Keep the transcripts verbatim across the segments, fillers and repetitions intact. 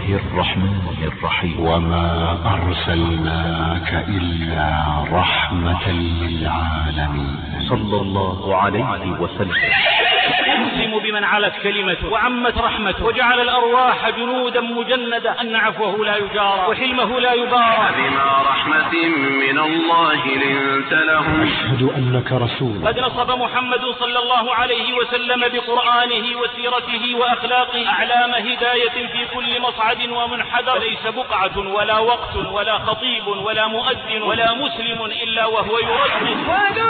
الله الرحمن الرحيم. وما أرسلناك إلا رحمة للعالمين. صلى الله عليه وسلم. يسلم بمن علت كلمته وعمت رحمته وجعل الأرواح جنودا مجندة أن عفوه لا يجارى وحلمه لا يبارى. بما رحمة من الله لنت لهم. أشهد أنك رسول. قد نصب محمد صلى الله عليه وسلم بقرآنه وسيرته وأخلاقه أعلام هداية في كل مصعد ومنحدر. ليس بقعة ولا وقت ولا خطيب ولا مؤذن ولا مسلم إلا وهو يردد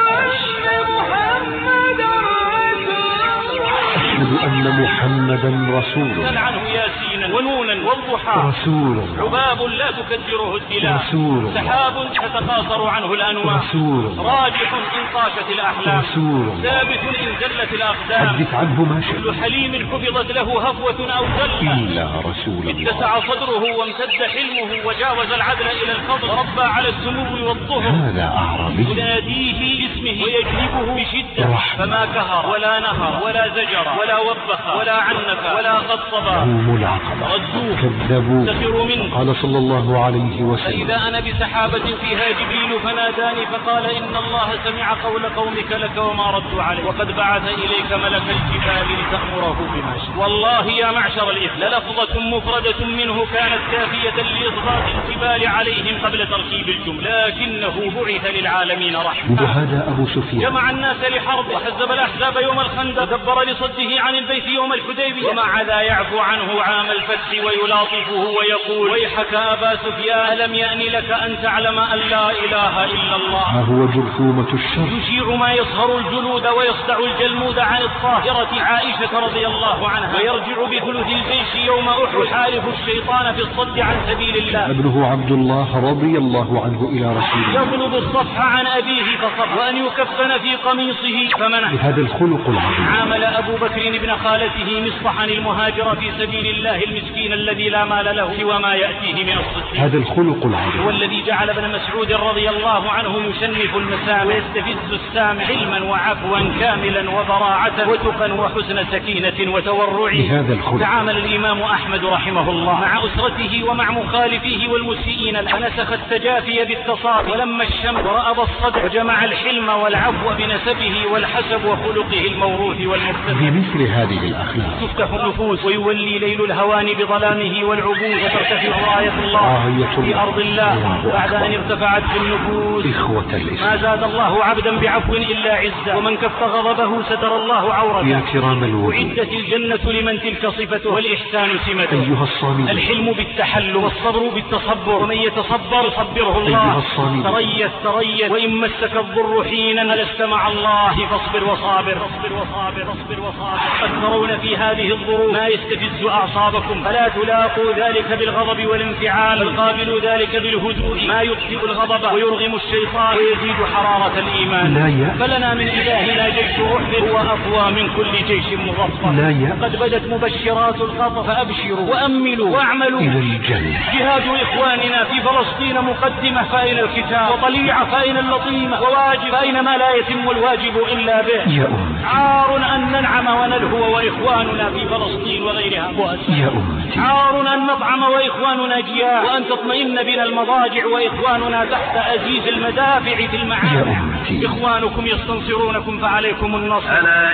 أشهد أن محمدا رسول. سل عنه ياسينا ونونا والضحى رسول. عباب لا تكدره الدلاء. رسول. سحاب تتقاصر عنه الأنواع. رسول. راجح إن طاشت الأحلام. رسول. ثابت إن زلت الأقدام. حدث عنه ما شئت. كل حليم حفظت له هفوة أو زلة إلا رسول الله. اتسع صدره وامتد حلمه وجاوز العدل إلى الفضل وربى على السمو والظهر. هذا أعربي يناديه باسمه ويجلبه بشدة رحمة. فما كهر ولا نهر ولا زجر ولا وبخ ولا عنف ولا خطب. يوم العقبة ردوه كذبوا. سخروا منه. قال صلى الله عليه وسلم فإذا أنا بسحابة فيها جبريل فناداني فقال إن الله سمع قول قومك لك وما ردوا عليه وقد بعث إليك ملك الجبال لتأمره بما شاء. والله يا معشر الإثم للفظة مفردة منه كانت كافية لإصغاء الجبال عليهم قبل تركيب الجملة لكنه بعث للعالمين رحمة. وهذا أبو سفيان جمع الناس لحرب وحزب الأحزاب يوم الخندق ودبر لصده عن البيت يوم الحديبية ومع ذا يعفو عنه عام الفتح ويلاطفه ويقول ويحك أبا سفيان ألم يأن لك أن تعلم أن لا إله إلا الله. ها هو جرثومة الشر يشيع ما يصهر الجلود ويصدع الجلمود عن الطاهرة عائشة رضي الله عنها ويرجع بثلث الجيش يوم أحد يحارب الشيطان في الصد عن سبيل الله. ابنه عبد الله رضي الله عنه إلى رسول الله يطلب الصفح عن أبيه فصف وأن يكفن في قميصه فمنع. بهذا الخلق العظيم عامل أبو بكر ابن خالته مصطحا المهاجر في سبيل الله المسكين الذي لا مال له سوى ما يأتيه من الصدق. هذا الخلق العظيم هو الذي جعل ابن مسعود رضي الله عنه يشنف المسامع ويستفز السامع علما وعفوا كاملا وبراعة وتقا وحسن سكينة وتورع. بهذا الخلق تعامل الإمام أحمد رحمه الله مع أسرته ومع مخالفيه والمسيئين فنسخ التجافي بالتصافي ولما الشمس ورأب الصدر وجمع الحلم والعفو بنسبه والحسب وخلقه الموروث والمكتسب. بمثل هذه الأخلاق تفتح النفوس ويولي ليل الهوان بظلامه والعبوس وترتفع راية الله في أرض الله بعد أن ارتفعت في النفوس. إخوة الإسلام ما زاد الله عبدا بعفو إلا عزا ومن كف غضبه ستر الله عورته. يا كرام الوجود أعدت الجنة لمن تلك صفته والإحسان سمته. أيها الصامد الحلم بالتحلم والصبر بالتصبر ومن يتصبر يصبره الله. أيها الصامد تريث تريث وإن مسك الضر حينا لست مع الله فاصبر وصابر فاصبر وصابر فاصبر وصابر. قد ترون في هذه الظروف ما يستفز أعصابكم فلا تلاقوا ذلك بالغضب والانفعال بل قابلوا ذلك بالهدوء ما يطفئ الغضب ويرغم الشيطان ويزيد حرارة الإيمان. لا يا فلنا من إلهنا جيش رحب هو أقوى من كل جيش مظفر. لا يا قد بدت مبشرات الخطر فأبشروا وأملوا واعملوا. إلى الجنة جهاد إخواننا في فلسطين مقدمة فأين الكتاب وطليعة فأين اللطيمة وواجب فأين ما لا يتم الواجب إلا به. يا أمتي عار أن ننعم ونلهو وإخواننا في فلسطين وغيرها بؤس. يا أمتي عار أن نطعم وإخواننا جياع وأن تطمئن بنا المضاجع وإخواننا تحت أزيز المدافع في يا المعارك. أمتي إخوانكم يستنصرونكم فعليكم النصر. ألا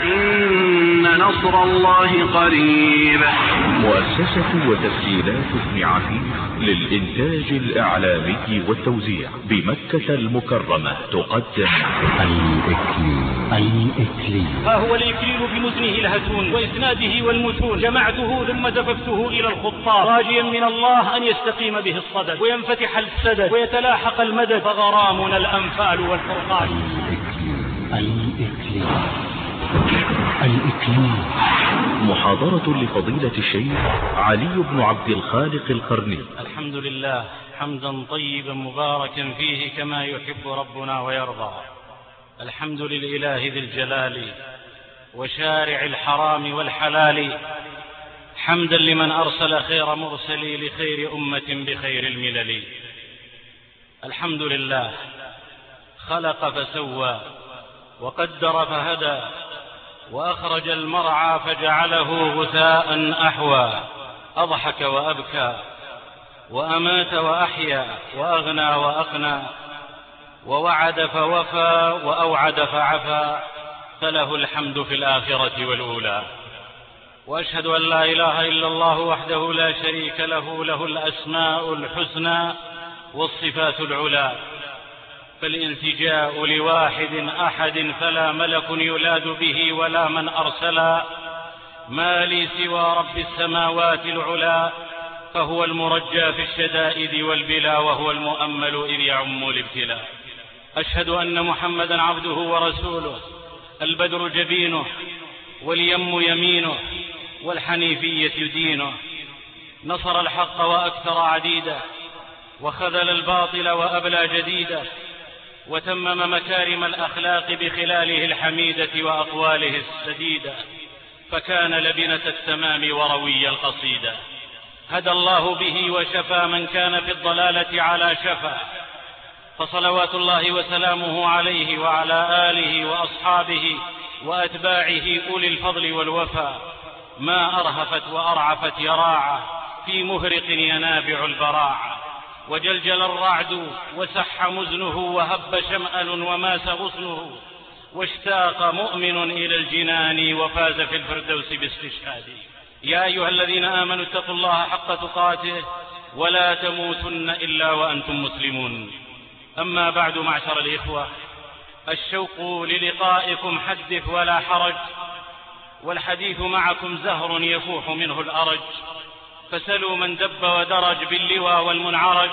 إن نصر الله قريب. مؤسسة وتسجيلات ابن عفيف للإنتاج الإعلامي والتوزيع بمكة المكرمة تقدم الإكليل. الإكليل ها هو الإكليل بمزنه الهتون وإسناده والمتون جمعته ثم دففته إلى الخطاب راجيا من الله أن يستقيم به الصدد وينفتح السدد ويتلاحق المدد فغرامنا الأنفال والفرقان. الإكليل. الإكليل. الإكليل. محاضرة لفضيلة الشيخ علي بن عبد الخالق القرني. الحمد لله حمدا طيبا مباركا فيه كما يحب ربنا ويرضى. الحمد للإله ذي الجلال وشارع الحرام والحلال. حمدا لمن أرسل خير مرسلي لخير أمة بخير الملل. الحمد لله خلق فسوى وقدر فهدى وأخرج المرعى فجعله غثاء أحوى. أضحك وأبكى وأمات وأحيا وأغنى وأقنى، ووعد فوفى وأوعد فعفى، فله الحمد في الآخرة والأولى. وأشهد أن لا إله إلا الله وحده لا شريك له، له الأسماء الحسنى والصفات العلى، فالالتجاء لواحد أحد فلا ملك يلاد به ولا من أرسلا، ما لي سوى رب السماوات العلا، فهو المرجى في الشدائد والبلا، وهو المؤمل إذ يعم الابتلاء. أشهد أن محمدا عبده ورسوله، البدر جبينه واليم يمينه والحنيفية دينه، نصر الحق وأكثر عديده، وخذل الباطل وأبلى جديده، وتمم مكارم الأخلاق بخلاله الحميدة وأقواله السديدة، فكان لبنة التمام وروي القصيدة. هدى الله به وشفى من كان في الضلالة على شفا، فصلوات الله وسلامه عليه وعلى آله وأصحابه وأتباعه أولي الفضل والوفا، ما أرهفت وأرعفت يراعة في مهرق ينابع البراعة، وجلجل الرعد وسح مزنه وهب شمأل وماس غصنه، واشتاق مؤمن إلى الجنان وفاز في الفردوس باستشهاده. يا أيها الذين آمنوا اتقوا الله حق تقاته ولا تموتن إلا وأنتم مسلمون. أما بعد، معشر الإخوة، الشوق للقائكم حدث ولا حرج، والحديث معكم زهر يفوح منه الأرج، فسلوا من دب ودرج باللوى والمنعرج،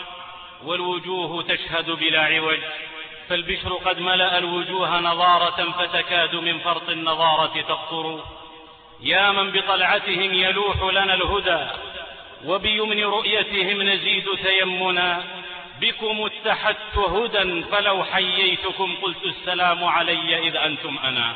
والوجوه تشهد بلا عوج، فالبشر قد ملأ الوجوه نضارة، فتكاد من فرط النضارة تقطر. يا من بطلعتهم يلوح لنا الهدى، وبيمن رؤيتهم نزيد تيمنا، بكم اتحدت هدى، فلو حييتكم قلت السلام علي إذ أنتم أنا.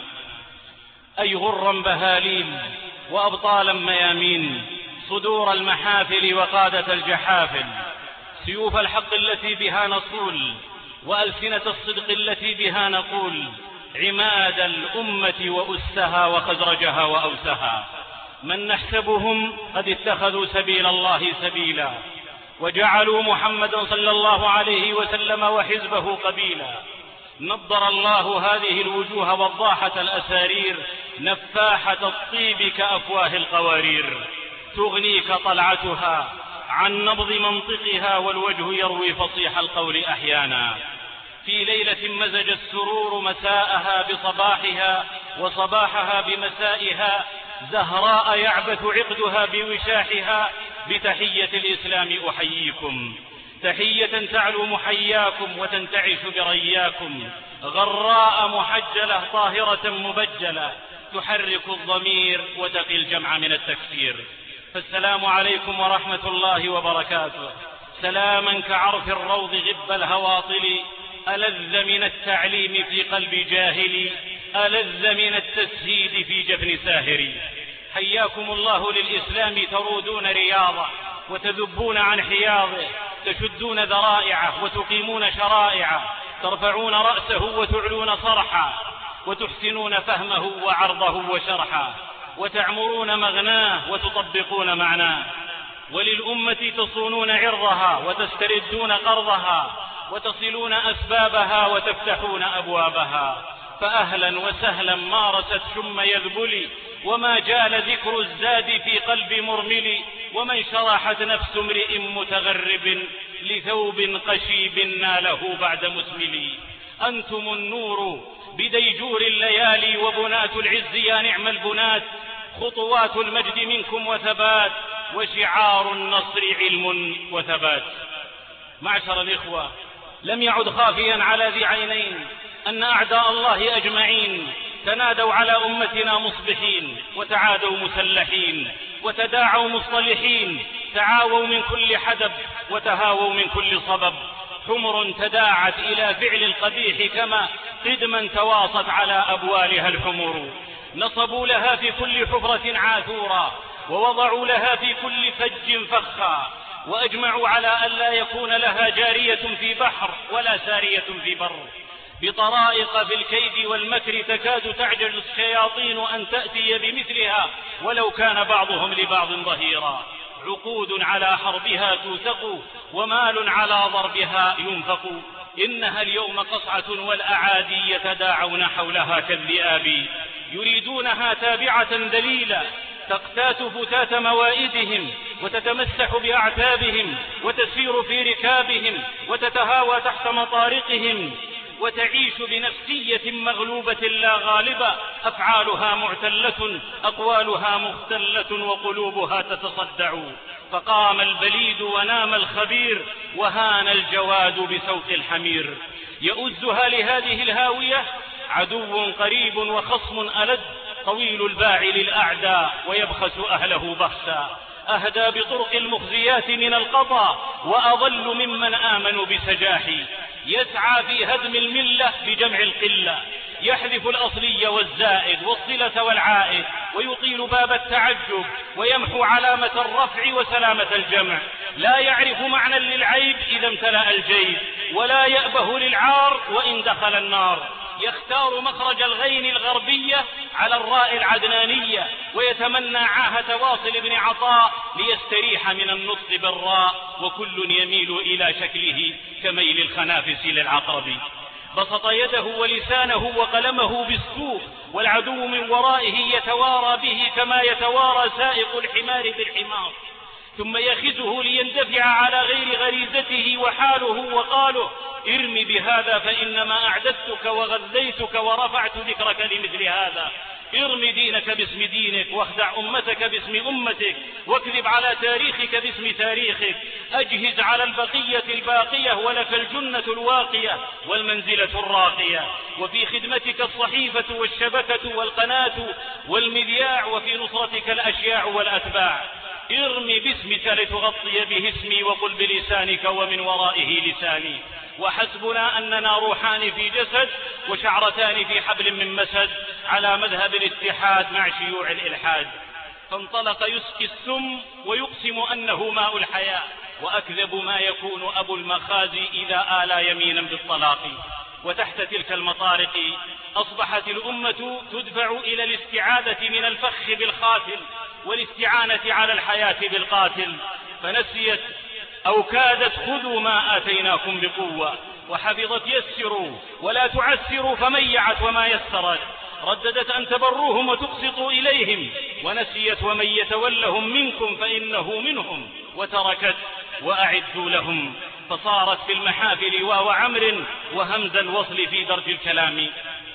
أي غرا بهاليل وأبطالا ميامين، صدور المحافل وقادة الجحافل، سيوف الحق التي بها نصول، وألسنة الصدق التي بها نقول، عماد الأمة وأسها وخزرجها وأوسها، من نحسبهم قد اتخذوا سبيل الله سبيلا، وجعلوا محمدا صلى الله عليه وسلم وحزبه قبيلا. نضر الله هذه الوجوه وضاحة الأسارير، نفاحة الطيب كأفواه القوارير، تغنيك طلعتها عن نبض منطقها، والوجه يروي فصيح القول أحيانا. في ليلة مزج السرور مساءها بصباحها، وصباحها بمسائها، زهراء يعبث عقدها بوشاحها، بتحية الإسلام أحييكم، تحية تعلو محياكم وتنتعش برياكم، غراء محجلة طاهرة مبجلة، تحرك الضمير وتقي الجمع من التكسير. فالسلام عليكم ورحمة الله وبركاته، سلاما كعرف الروض غب الهواطل، ألذ من التعليم في قلب جاهل، ألذ من التسهيد في جبن ساهر. حياكم الله للإسلام ترودون رياضه، وتذبون عن حياضه، تشدون ذرائعه وتقيمون شرائعه، ترفعون رأسه وتعلون صرحه، وتحسنون فهمه وعرضه وشرحه، وتعمرون مغناه وتطبقون معناه، وللأمة تصونون عرضها وتستردون قرضها، وتصلون أسبابها وتفتحون أبوابها. فأهلا وسهلا مارست شم يذبلي، وما جال ذكر الزاد في قلب مرمل، ومن شرحت نفس امرئ متغرب لثوب قشيب ناله بعد مسمل. أنتم النور بديجور الليالي، وبنات العز يا نعم البنات، خطوات المجد منكم وثبات، وشعار النصر علم وثبات. معشر الإخوة، لم يعد خافيا على ذي عينين أن أعداء الله أجمعين تنادوا على أمتنا مصبحين، وتعادوا مسلحين، وتداعوا مصطلحين، تعاووا من كل حدب وتهاووا من كل صبب، حمر تداعت إلى فعل القبيح كما قدما تواصت على أبوالها الحمر. نصبوا لها في كل حفرة عاثورا، ووضعوا لها في كل فج فخا، وأجمعوا على ألا يكون لها جارية في بحر ولا سارية في بر. بطرائق في الكيد والمكر تكاد تعجز الشياطين أن تأتي بمثلها، ولو كان بعضهم لبعض ظهيرا. عقود على حربها توثق ومال على ضربها ينفق. إنها اليوم قصعة والأعادي يتداعون حولها كالذئاب، يريدونها تابعة ذليلة تقتات فتات موائدهم وتتمسح بأعتابهم وتسير في ركابهم وتتهاوى تحت مطارقهم وتعيش بنفسية مغلوبة لا غالبة، أفعالها معتلة أقوالها مختلة وقلوبها تتصدع. فقام البليد ونام الخبير وهان الجواد بسوط الحمير. يؤزها لهذه الهاوية عدو قريب وخصم ألد، طويل الباع للأعداء ويبخس أهله بخسا، أهدى بطرق المخزيات من القضاء وأضل ممن آمنوا بسجاحي. يسعى في هدم الملة بجمع القلة، يحذف الأصلي والزائد والصلة والعائد، ويطيل باب التعجب ويمحو علامة الرفع وسلامة الجمع. لا يعرف معنى للعيب إذا امتلأ الجيب، ولا يأبه للعار وإن دخل النار. يختار مخرج الغين الغربية على الراء العدنانية، ويتمنى عاهة واصل بن عطاء ليستريح من النطق بالراء، وكل يميل إلى شكله كميل الخنافس للعقرب. بسط يده ولسانه وقلمه بالسوق، والعدو من ورائه يتوارى به كما يتوارى سائق الحمار بالحمار، ثم يخزه ليندفع على غير غريزته وحاله وقاله: ارم بهذا فإنما أعددتك وغذيتك ورفعت ذكرك لمثل هذا. ارم دينك باسم دينك، واخدع أمتك باسم أمتك، واكذب على تاريخك باسم تاريخك. أجهز على البقية الباقية ولك الجنة الواقية والمنزلة الراقية، وفي خدمتك الصحيفة والشبكة والقناة والمذياع، وفي نصرتك الأشياع والأتباع. ارم باسمك لتغطي به اسمي، وقل بلسانك ومن ورائه لساني. وحسبنا أننا روحان في جسد وشعرتان في حبل من مسد، على مذهب الاتحاد مع شيوع الإلحاد. فانطلق يسقي السم ويقسم أنه ماء الحياة، وأكذب ما يكون أبو المخازي إذا آلى يمينا بالطلاق. وتحت تلك المطارق أصبحت الأمة تدفع إلى الاستعادة من الفخ بالخاتل والاستعانة على الحياة بالقاتل، فنسيت أو كادت خذوا ما آتيناكم بقوة، وحفظت يسروا ولا تعسروا فميعت وما يسرت، رددت أن تبروهم وتقسطوا إليهم، ونسيت ومن يتولهم منكم فإنه منهم، وتركت وأعدوا لهم، فصارت في المحافل واو عمر وهمز الوصل في درج الكلام.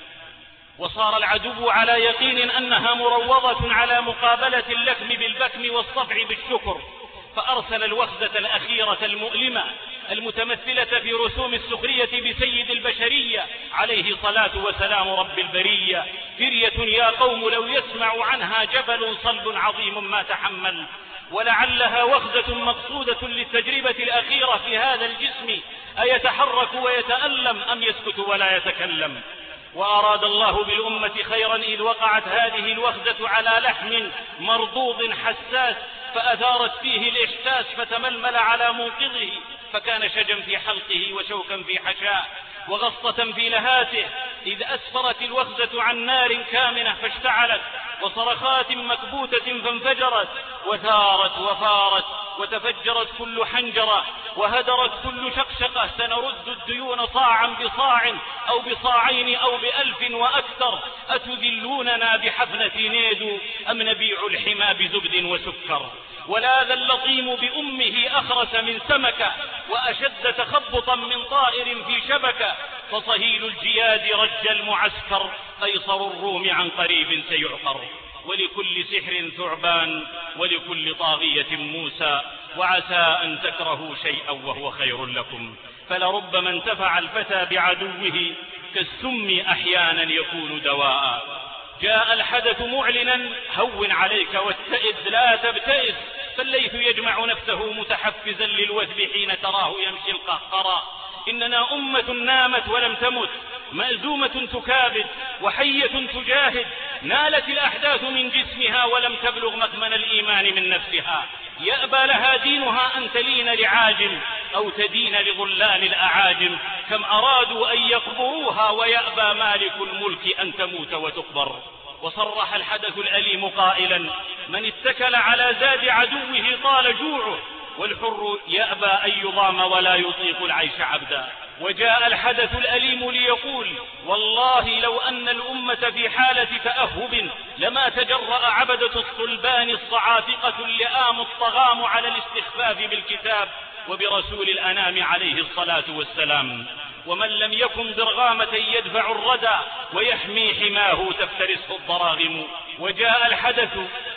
وصار العدو على يقين أنها مروضة على مقابلة اللكم بالبكم والصفع بالشكر، فأرسل الوخزة الأخيرة المؤلمة المتمثلة في رسوم السخرية بسيد البشرية عليه صلاة وسلام رب البرية: فرية يا قوم لو يسمع عنها جبل صلب عظيم ما تحمل. ولعلها وخزة مقصودة للتجربة الأخيرة في هذا الجسم، أيتحرك ويتألم أم يسكت ولا يتكلم. وأراد الله بالأمة خيرا إذ وقعت هذه الوخزة على لحم مرضوض حساس، فأثارت فيه الإحساس فتململ على منقذه، فكان شجا في حلقه وشوكا في حشاه وغصة في لهاته، إذ أسفرت الوخزة عن نار كامنة فاشتعلت، وصرخات مكبوتة فانفجرت، وثارت وفارت وتفجرت كل حنجرة، وهدرت كل شقشقة. سنرد الديون صاعا بصاع أو بصاعين أو بألف وأكثر، أتذلوننا بحفنة نيدو أم نبيع الحمى بزبد وسكر. ولاذ اللطيم بأمه أخرس من سمكة، وأشد تخبطا من طائر في شبكة، فصهيل الجياد رج المعسكر، قيصر الروم عن قريب سيعقر. ولكل سحر ثعبان ولكل طاغية موسى، وعسى أن تكرهوا شيئا وهو خير لكم، فلربما انتفع الفتى بعدوه كالسم أحيانا يكون دواء. جاء الحدث معلنا هون عليك واتئذ لا تبتئس، فالليث يجمع نفسه متحفزا للوثب حين تراه يمشي القهقرى. إننا أمة نامت ولم تمت، مأزومة تكابد وحية تجاهد، نالت الأحداث من جسمها ولم تبلغ مكمن الإيمان من نفسها. يأبى لها دينها أن تلين لعاجم أو تدين لظلال الأعاجم، كم أرادوا أن يقبروها ويأبى مالك الملك أن تموت وتقبر. وصرح الحدث الأليم قائلا: من اتكل على زاد عدوه طال جوعه، والحر يأبى أن يضام ولا يطيق العيش عبدا. وجاء الحدث الأليم ليقول: والله لو أن الأمة في حالة تأهب لما تجرأ عبدة الصلبان الصعافقة اللئام الطغام على الاستخفاف بالكتاب وبرسول الأنام عليه الصلاة والسلام. ومن لم يكن ضرغامة يدفع الردى ويحمي حماه تفترسه الضراغم. وجاء الحدث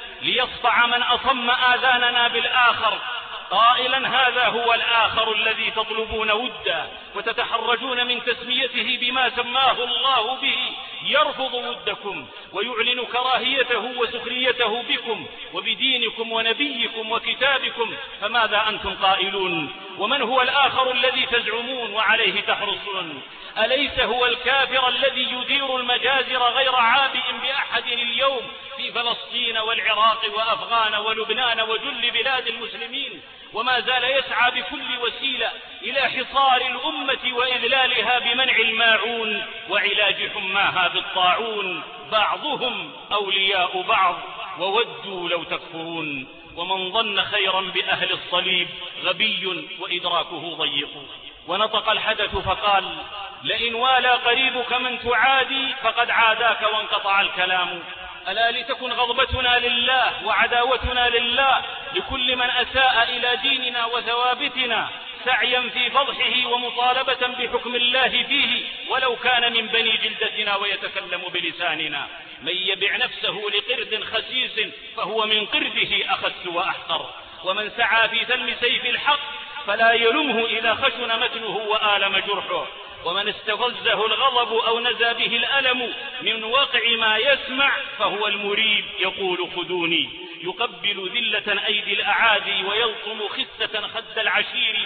ليصفع من أصم آذاننا بالآخر قائلا: هذا هو الآخر الذي تطلبون ودا وتتحرجون من تسميته بما سماه الله به، يرفض ودكم ويعلن كراهيته وسخريته بكم وبدينكم ونبيكم وكتابكم، فماذا أنتم قائلون؟ ومن هو الآخر الذي تزعمون وعليه تحرصون؟ أليس هو الكافر الذي يدير المجازر غير عابئ بأحد اليوم في فلسطين والعراق وأفغان ولبنان وجل بلاد المسلمين، وما زال يسعى بكل وسيلة إلى حصار الأمة وإذلالها بمنع الماعون وعلاج حماها بالطاعون؟ بعضهم أولياء بعض وودوا لو تكفرون. ومن ظن خيرا بأهل الصليب غبي وإدراكه ضيق. ونطق الحدث فقال: لئن والى قريبك من تعادي فقد عاداك وانقطع الكلام. ألا لتكن غضبتنا لله وعداوتنا لله لكل من أساء إلى ديننا وثوابتنا، سعيا في فضحه ومطالبة بحكم الله فيه ولو كان من بني جلدتنا ويتكلم بلساننا. من يبع نفسه لقرد خسيس فهو من قرده أخس وأحقر. ومن سعى في ثلم سيف الحق فلا يلمه إذا خشن متنه وآلم جرحه. ومن استفزه الغضب أو نزى به الألم من واقع ما يسمع فهو المريب يقول: خذوني. يقبل ذلة أيدي الأعادي ويلطم خسة خد العشير،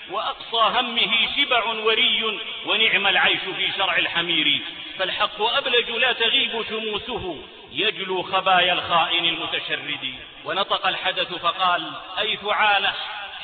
وأقصى همه شبع وري ونعم العيش في شرع الحمير. فالحق أبلج لا تغيب شموسه، يجلو خبايا الخائن المتشرد. ونطق الحدث فقال: أي ثعالة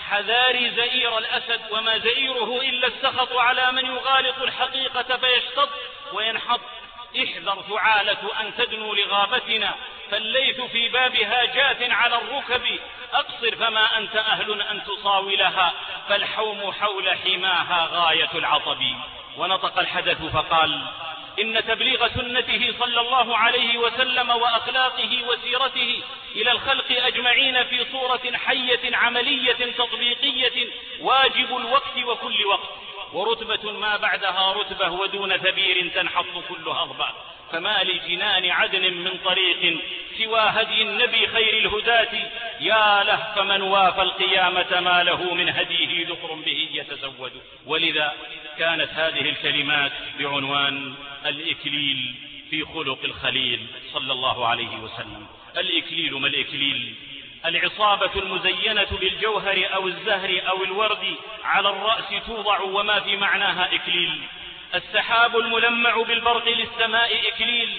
حذاري زئير الأسد، وما زئيره إلا السخط على من يغالط الحقيقة فيشتط وينحط. احذر ثعالة أن تدنو لغابتنا، فالليث في بابها جاث على الركب. أقصر فما أنت أهل أن تصاولها، فالحوم حول حماها غاية العطب. ونطق الحدث فقال: إن تبليغ سنته صلى الله عليه وسلم وأخلاقه وسيرته إلى الخلق أجمعين في صورة حية عملية تطبيقية واجب الوقت وكل وقت، ورتبة ما بعدها رتبة، ودون ثبير تنحط كل هضبة. فما لجنان عدن من طريق سوى هدي النبي خير الهداة، يا له فمن وافى القيامة ما له من هديه ذكر به يتزود. ولذا كانت هذه الكلمات بعنوان الإكليل في خلق الخليل صلى الله عليه وسلم. الإكليل ما الإكليل؟ العصابة المزينة بالجوهر أو الزهر أو الورد على الرأس توضع وما في معناها إكليل. السحاب الملمع بالبرق للسماء إكليل.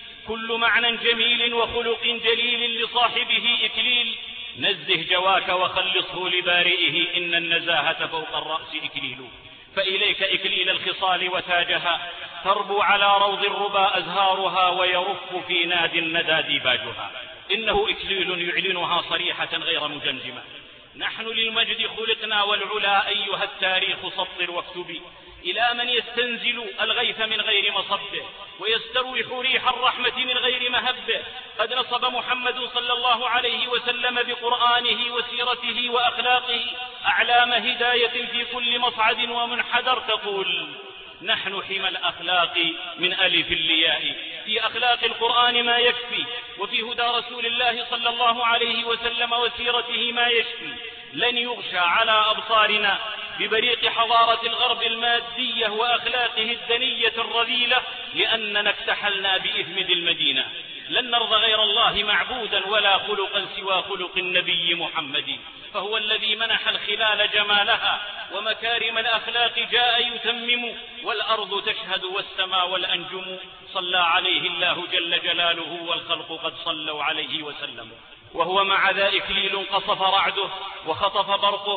كل معنى جميل وخلق جليل لصاحبه إكليل. نزه جواك وخلصه لبارئه، إن النزاهة فوق الرأس إكليل. فإليك إكليل الخصال وتاجها، تربو على روض الربا أزهارها، ويرف في ناد الندى ديباجها. إنه إكليل يعلنها صريحة غير مجمجمة. نحن للمجد خلقنا والعلا أيها التاريخ سطر واكتب، إلى من يستنزل الغيث من غير مصبه، ويستروح ريح الرحمة من غير مهبه. قد نصب محمد صلى الله عليه وسلم بقرآنه وسيرته وأخلاقه أعلام هداية في كل مصعد ومنحدر، تقول: نحن حمى الأخلاق من ألف الياء. في أخلاق القرآن ما يكفي، وفي هدى رسول الله صلى الله عليه وسلم وسيرته ما يشفي. لن يغشى على أبصارنا ببريق حضارة الغرب المادية وأخلاقه الدنية الرذيلة، لأننا اكتحلنا بإثم ذي المدينة. لن نرضى غير الله معبودا ولا خلقا سوى خلق النبي محمد، فهو الذي منح الخلال جمالها ومكارم الأخلاق جاء يتمم، والأرض تشهد والسماء والأنجم. صلى عليه الله جل جلاله والخلق قد صلوا عليه وسلموا. وهو مع ذا إكليل قصف رعده وخطف برقه،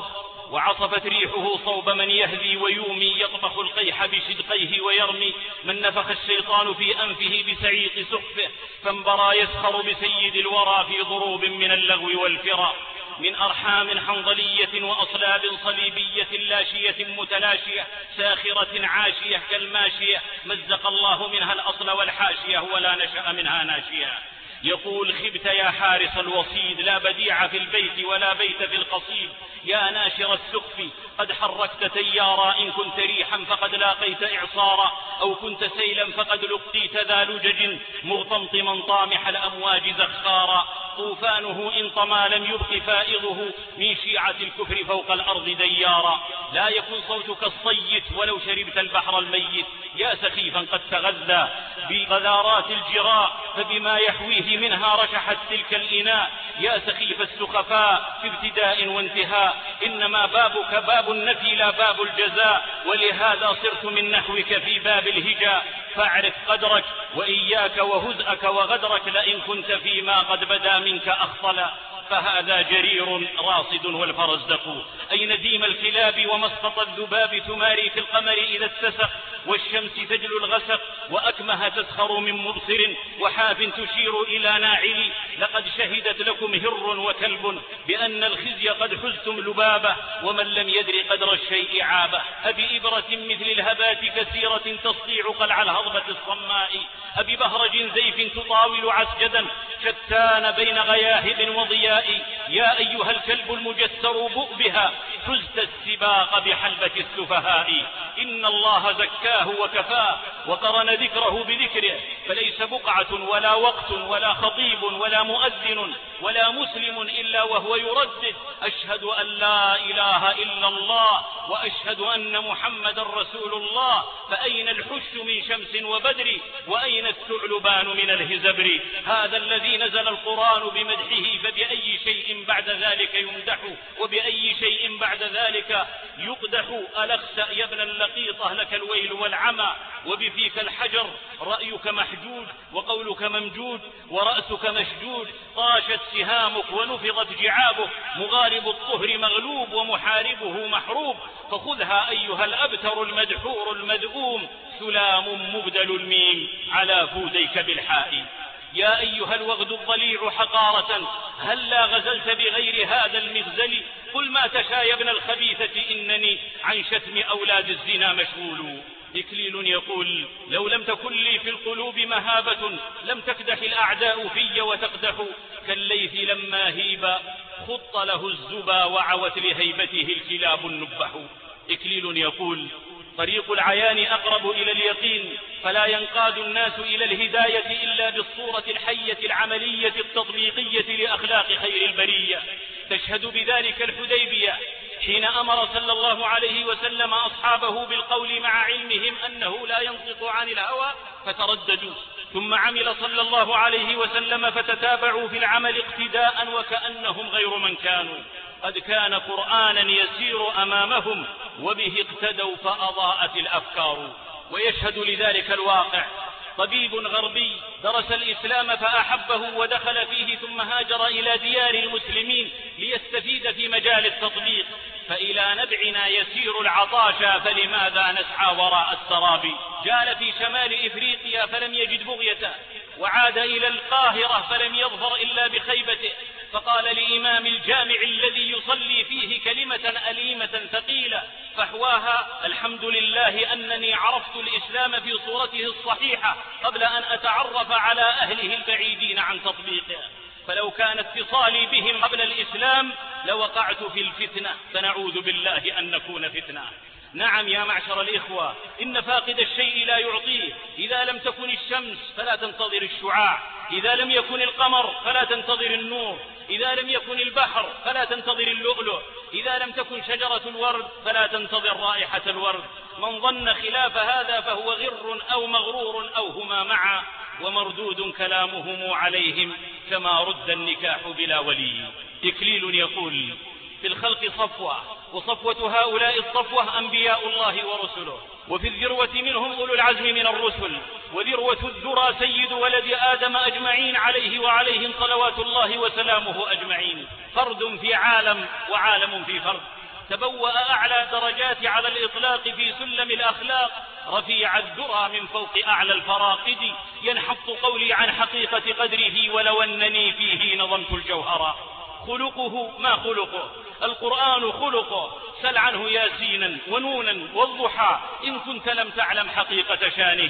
وعصفت ريحه صوب من يهذي ويومي يطبخ القيح بشدقيه ويرمي. من نفخ الشيطان في أنفه بسعيق سقفه فانبرى يسخر بسيد الورى في ضروب من اللغو والفرا. من أرحام حنظلية وأصلاب صليبية لاشية متلاشية ساخرة عاشية كالماشية مزق الله منها الأصل والحاشية ولا نشأ منها ناشية. يقول خبت يا حارس الوصيد لا بديع في البيت ولا بيت في القصيد. يا ناشر السقف قد حركت تيارا إن كنت ريحا فقد لاقيت إعصارا أو كنت سيلا فقد لقيت ذا لجج مغطمطما طامح الأمواج زخارا. طوفانه إن طمى لم يبق فائضه من شيعة الكفر فوق الأرض ديارا. لا يكن صوتك الصيت ولو شربت البحر الميت يا سخيفا قد تغذى بغذارات الجراء فبما يحويه منها رشحت تلك الإناء. يا سخيف السخفاء في ابتداء وانتهاء إنما بابك باب النفي لا باب الجزاء. ولهذا صرت من نحوك في باب الهجاء فاعرف قدرك وإياك وهزءك وغدرك لئن كنت فيما قد بدا منك أخطلا. فهذا جرير راصد والفرزدق أي نديم الكلاب ومسقط الذباب تماري في القمر إذا اتسق والشمس تجلو الغسق وأكمه تسخر من مبصر وحاف تشير إلى ناعل. لقد شهدت لكم هر وكلب بأن الخزي قد حزتم لبابه ومن لم يدر قدر الشيء عابه. أبي إبرة مثل الهبات كثيرة تسطيع قلع الهضبة الصماء أبي بهرج زيف تطاول عسجدا شتان بين غياهب وضياء. يا أيها الكلب المجسر بؤ بها فزت السباق بحلبة السفهاء. إن الله زكاه وكفاه وقرن ذكره بذكره فليس بقعة ولا وقت ولا خطيب ولا مؤذن ولا مسلم إلا وهو يردد أشهد أن لا إله إلا الله وأشهد أن محمد رسول الله. فأين الحش من شمس وبدر وأين الثعلبان من الهزبر. هذا الذي نزل القرآن بمدحه فبأي شيء بعد ذلك يمدح وبأي شيء بعد ذلك يقدح. ألخسأ يا ابن اللقيطة لك الويل والعمى وبفيك الحجر رأيك محجود وقولك ممجود ورأسك مشجود. طاشت سهامك ونفضت جعابك مغارب الطهر مغلوب ومحاربه محروب. فخذها أيها الأبتر المدحور المذؤوم سلام مبدل الميم على فوديك بالحاء. يا أيها الوغد الضليع حقارة هلا غزلت بغير هذا المغزل. قل ما تشاء يا ابن الخبيثة إنني عن شتم أولاد الزنا مشغول. إكليل يقول لو لم تكن لي في القلوب مهابة لم تكدح الأعداء في وتقدح. كالليث لما هيب خط له الزبا وعوت لهيبته الكلاب النبح. إكليل يقول طريق العيان أقرب إلى اليقين فلا ينقاد الناس إلى الهداية إلا بالصورة الحية العملية التطبيقية لأخلاق خير البرية. تشهد بذلك الحديبية حين أمر صلى الله عليه وسلم أصحابه بالقول مع علمهم أنه لا ينطق عن الهوى فترددوا. ثم عمل صلى الله عليه وسلم فتتابعوا في العمل اقتداء وكأنهم غير من كانوا. قد كان قرآنا يسير أمامهم وبه اقتدوا فأضاءت الأفكار. ويشهد لذلك الواقع طبيب غربي درس الإسلام فأحبه ودخل فيه ثم هاجر إلى ديار المسلمين ليستفيد في مجال التطبيق. فإلى نبعنا يسير العطاشا فلماذا نسعى وراء السراب. جال في شمال إفريقيا فلم يجد بغيته وعاد إلى القاهرة فلم يظفر إلا بخيبته. فقال لإمام الجامع الذي يصلي فيه كلمة أليمة ثقيلة فحواها الحمد لله أنني عرفت الإسلام في صورته الصحيحة قبل أن أتعرف على أهله البعيدين عن تطبيقه. فلو كان اتصالي بهم قبل الإسلام لوقعت في الفتنة فنعوذ بالله أن نكون فتنة. نعم يا معشر الإخوة إن فاقد الشيء لا يعطيه. إذا لم تكن الشمس فلا تنتظر الشعاع. إذا لم يكن القمر فلا تنتظر النور. إذا لم يكن البحر فلا تنتظر اللؤلؤ. إذا لم تكن شجرة الورد فلا تنتظر رائحة الورد. من ظن خلاف هذا فهو غر أو مغرور أو هما معا ومردود كلامهم عليهم كما رد النكاح بلا ولي. إكليل يقول في الخلق صفوة وصفوة هؤلاء الصفوة أنبياء الله ورسله وفي الذروة منهم أولو العزم من الرسل وذروة الذرى سيد ولد آدم أجمعين عليه وعليهم صلوات الله وسلامه أجمعين. فرد في عالم وعالم في فرد. تبوأ أعلى درجات على الإطلاق في سلم الأخلاق، رفيع الذرى من فوق أعلى الفراقد، ينحط قولي عن حقيقة قدره ولو أنني فيه نظمت الجوهرا. خلقه ما خلقه، القرآن خلقه، سل عنه ياسينا ونونا والضحى إن كنت لم تعلم حقيقة شانه،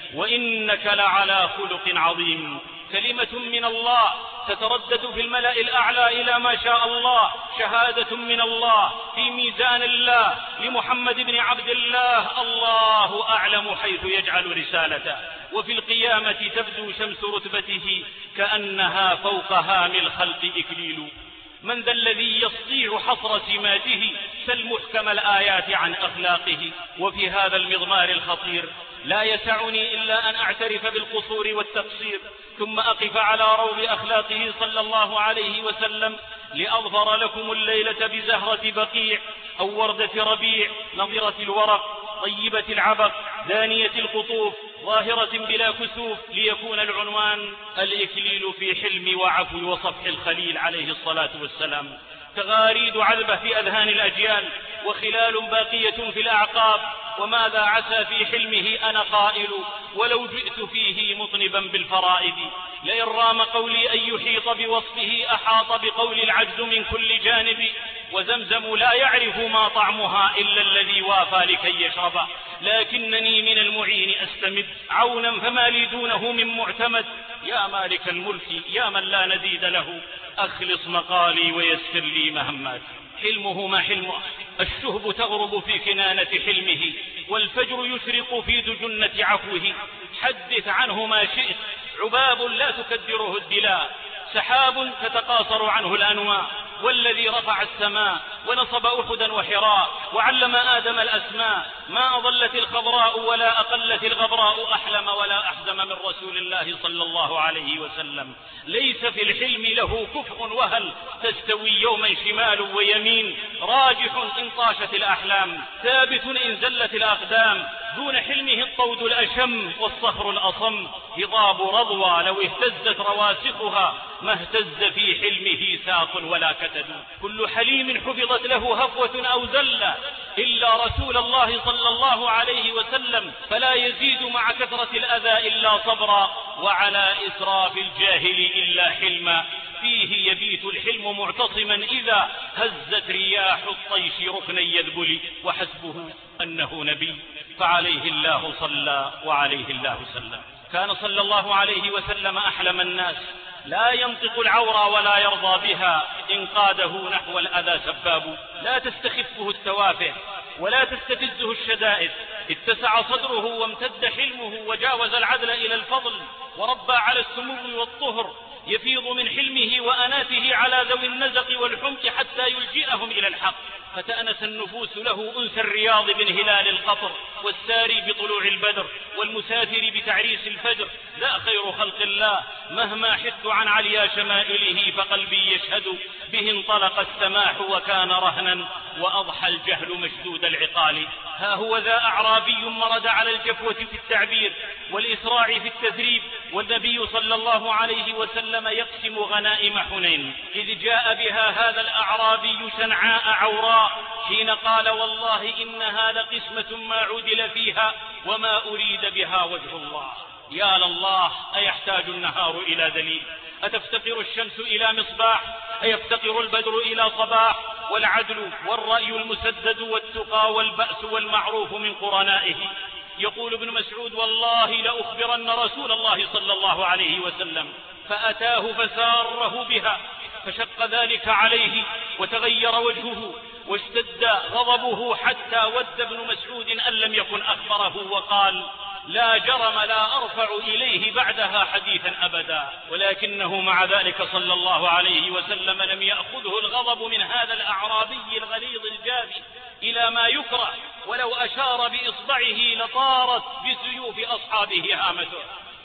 وإنك لعلى خلق عظيم. كلمة من الله تتردد في الملأ الأعلى إلى ما شاء الله، شهادة من الله في ميزان الله لمحمد بن عبد الله، الله أعلم حيث يجعل رسالته. وفي القيامة تبدو شمس رتبته كأنها فوق هام الخلق إكليل. من ذا الذي يستطيع حصر سماته سل محكم الآيات عن أخلاقه. وفي هذا المضمار الخطير لا يسعني إلا أن أعترف بالقصور والتقصير، ثم أقف على روض أخلاقه صلى الله عليه وسلم لأظفر لكم الليلة بزهرة بقيع أو وردة ربيع نضرة الورق طيبة العبق دانية القطوف ظاهرة بلا كسوف، ليكون العنوان الإكليل في حلم وعفو وصفح الخليل عليه الصلاة والسلام. تغاريد عذبة في أذهان الأجيال وخلال باقية في الأعقاب، وماذا عسى في حلمه أنا قائل ولو جئت فيه مطنبا بالفرائد. لئن رام قولي أن يحيط بوصفه أحاط بقول العجز من كل جانب، وزمزم لا يعرف ما طعمها إلا الذي وافى لكي يشرب، لكنني من المعين أستمد عونا فما لي دونه من معتمد. يا مالك الملك يا من لا نديد له، أخلص مقالي ويسر لي مهمات. حلمه ما حلمه، الشهب تغرب في كنانة حلمه، والفجر يشرق في دجنة عفوه. حدث عنه ما شئت، عباب لا تكدره الدلاء، سحاب تتقاصر عنه الأنواع، والذي رفع السماء ونصب أحدا وحراء وعلم آدم الأسماء. ما أضلت الخضراء ولا أقلت الغبراء أحلم ولا أحزم من رسول الله صلى الله عليه وسلم. ليس في الحلم له كفء وهل، تستوي يوما شمال ويمين، راجح إن طاشت الأحلام ثابت إن زلت الأقدام. دون حلمه الطود الأشم والصخر الأصم، هضاب رضوى لو اهتزت رواسقها ما اهتز في حلمه ساق ولا كتد. كل حليم حفظت له هفوة أو زلة إلا رسول الله صلى الله عليه وسلم، فلا يزيد مع كثرة الأذى إلا صبرا، وعلى إسراف الجاهل إلا حلما. فيه يبيت الحلم معتصما إذا هزت رياح الطيش ركنا يذبل، وحسبه أنه نبي فعليه الله صلى وعليه الله سلم. كان صلى الله عليه وسلم أحلم الناس، لا ينطق العورى ولا يرضى بها، إن قاده نحو الأذى سباب. لا تستخفه التوافه ولا تستفزه الشدائد، اتسع صدره وامتد حلمه وجاوز العدل إلى الفضل، وربى على السمو والطهر، يفيض من حلمه وأناته على ذوي النزق والحمق حتى يلجئهم إلى الحق. فتأنس النفوس له أنس الرياض بن هلال القطر، والساري بطلوع البدر، والمسافر بتعريس الفجر. لا خير خلق الله مهما حدت عن عليا شمائله، فقلبي يشهد به انطلق السماح وكان رهنا، وأضحى الجهل مشدود العقال. ها هو ذا أعرابي مرد على الجفوة في التعبير والإسراع في التثريب، والنبي صلى الله عليه وسلم يقسم غنائم حنين، إذ جاء بها هذا الأعرابي شنعاء عوراء، حين قال والله إنها لقسمة ما عدل فيها وما أريد بها وجه الله. يا لله، أيحتاج النهار إلى دليل؟ أتفتقر الشمس إلى مصباح؟ أيفتقر البدر إلى صباح؟ والعدل والرأي المسدد والتقى والبأس والمعروف من قرنائه. يقول ابن مسعود والله لأخبرن رسول الله صلى الله عليه وسلم، فأتاه فساره بها، فشق ذلك عليه وتغير وجهه واشتد غضبه، حتى ود ابن مسعود أن لم يكن أخبره، وقال لا جرم لا أرفع إليه بعدها حديثا أبدا. ولكنه مع ذلك صلى الله عليه وسلم لم يأخذه الغضب من هذا الأعرابي الغليظ الجافي إلى ما يكره، ولو أشار بإصبعه لطارت بسيوف أصحابه هامته،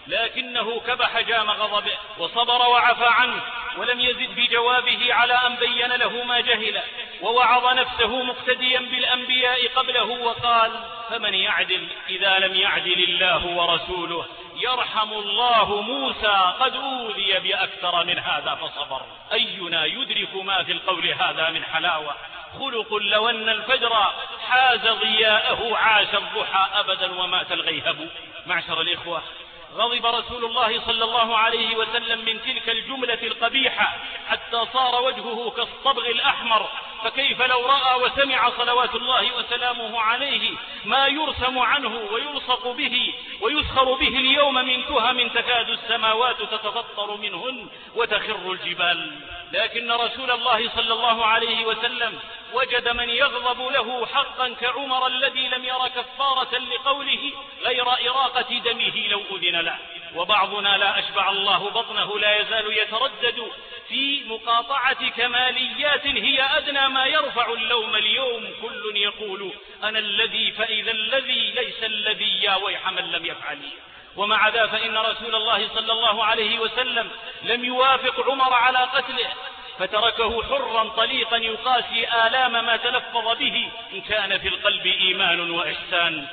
لكنه كبح جام غضبه وصبر وعفى عنه، ولم يزد بجوابه على أن بين له ما جهل، ووعظ نفسه مقتديا بالأنبياء قبله، وقال فمن يعدل إذا لم يعدل الله ورسوله؟ يرحم الله موسى قد أوذي بأكثر من هذا فصبر. أينا يدرك ما في القول هذا من حلاوة؟ خلق لو أن الفجر حاز ضياءه عاش الضحى أبدا ومات الغيهب. معشر الإخوة، غضب رسول الله صلى الله عليه وسلم من تلك الجملة القبيحة حتى صار وجهه كالصبغ الأحمر، فكيف لو رأى وسمع صلوات الله وسلامه عليه ما يرسم عنه ويلصق به ويسخر به اليوم من تهم تكاد السماوات تتفطر منهن وتخر الجبال. لكن رسول الله صلى الله عليه وسلم وجد من يغضب له حقا كعمر الذي لم ير كفارة لقوله غير إراقة دمه لو أذن له. وبعضنا لا أشبع الله بطنه لا يزال يتردد في مقاطعة كماليات هي أدنى ما يرفع اللوم اليوم. كل يقول أنا الذي فإذا الذي ليس الذي يا ويح من لم يفعل. ومع ذا فإن رسول الله صلى الله عليه وسلم لم يوافق عمر على قتله، فتركه حرا طليقا يقاسي آلام ما تلفظ به إن كان في القلب إيمان وإحسان.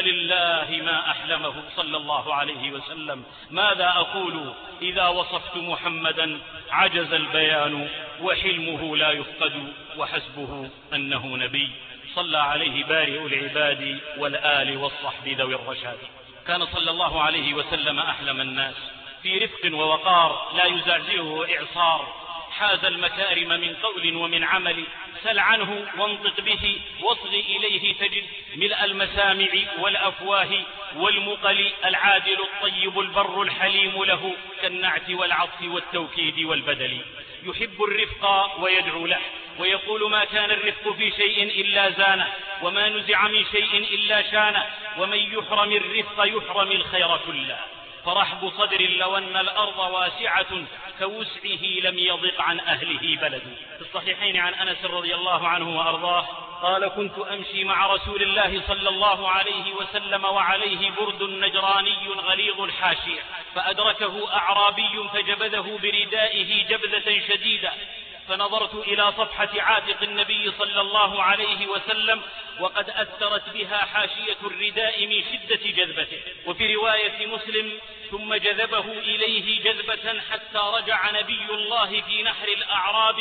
فلله ما أحلمه صلى الله عليه وسلم. ماذا أقول إذا وصفت محمدا عجز البيان وحلمه لا يفقد وحسبه أنه نبي. صلى عليه بارئ العباد والآل والصحب ذوي الرشاد. كان صلى الله عليه وسلم أحلم الناس في رفق ووقار لا يزعزعه إعصار، حاز المكارم من قول ومن عمل. سل عنه وانطق به واصغ إليه تجد ملء المسامع والأفواه والمقل. العادل الطيب البر الحليم له كالنعت والعطف والتوكيد والبدل. يحب الرفق ويدعو له ويقول ما كان الرفق في شيء إلا زانه وما نزع من شيء إلا شانه ومن يحرم الرفق يحرم الخير كله. فرحب صدر لو أن الأرض واسعة كوسعه لم يضق عن أهله بلد. في الصحيحين عن أنس رضي الله عنه وأرضاه قال كنت أمشي مع رسول الله صلى الله عليه وسلم وعليه برد نجراني غليظ الحاشية، فأدركه أعرابي فجبذه بردائه جبذة شديدة، فنظرت إلى صفحة عاتق النبي صلى الله عليه وسلم وقد أثرت بها حاشية الرداء من شدة جذبته. وفي رواية مسلم ثم جذبه إليه جذبة حتى رجع نبي الله في نحر الأعراب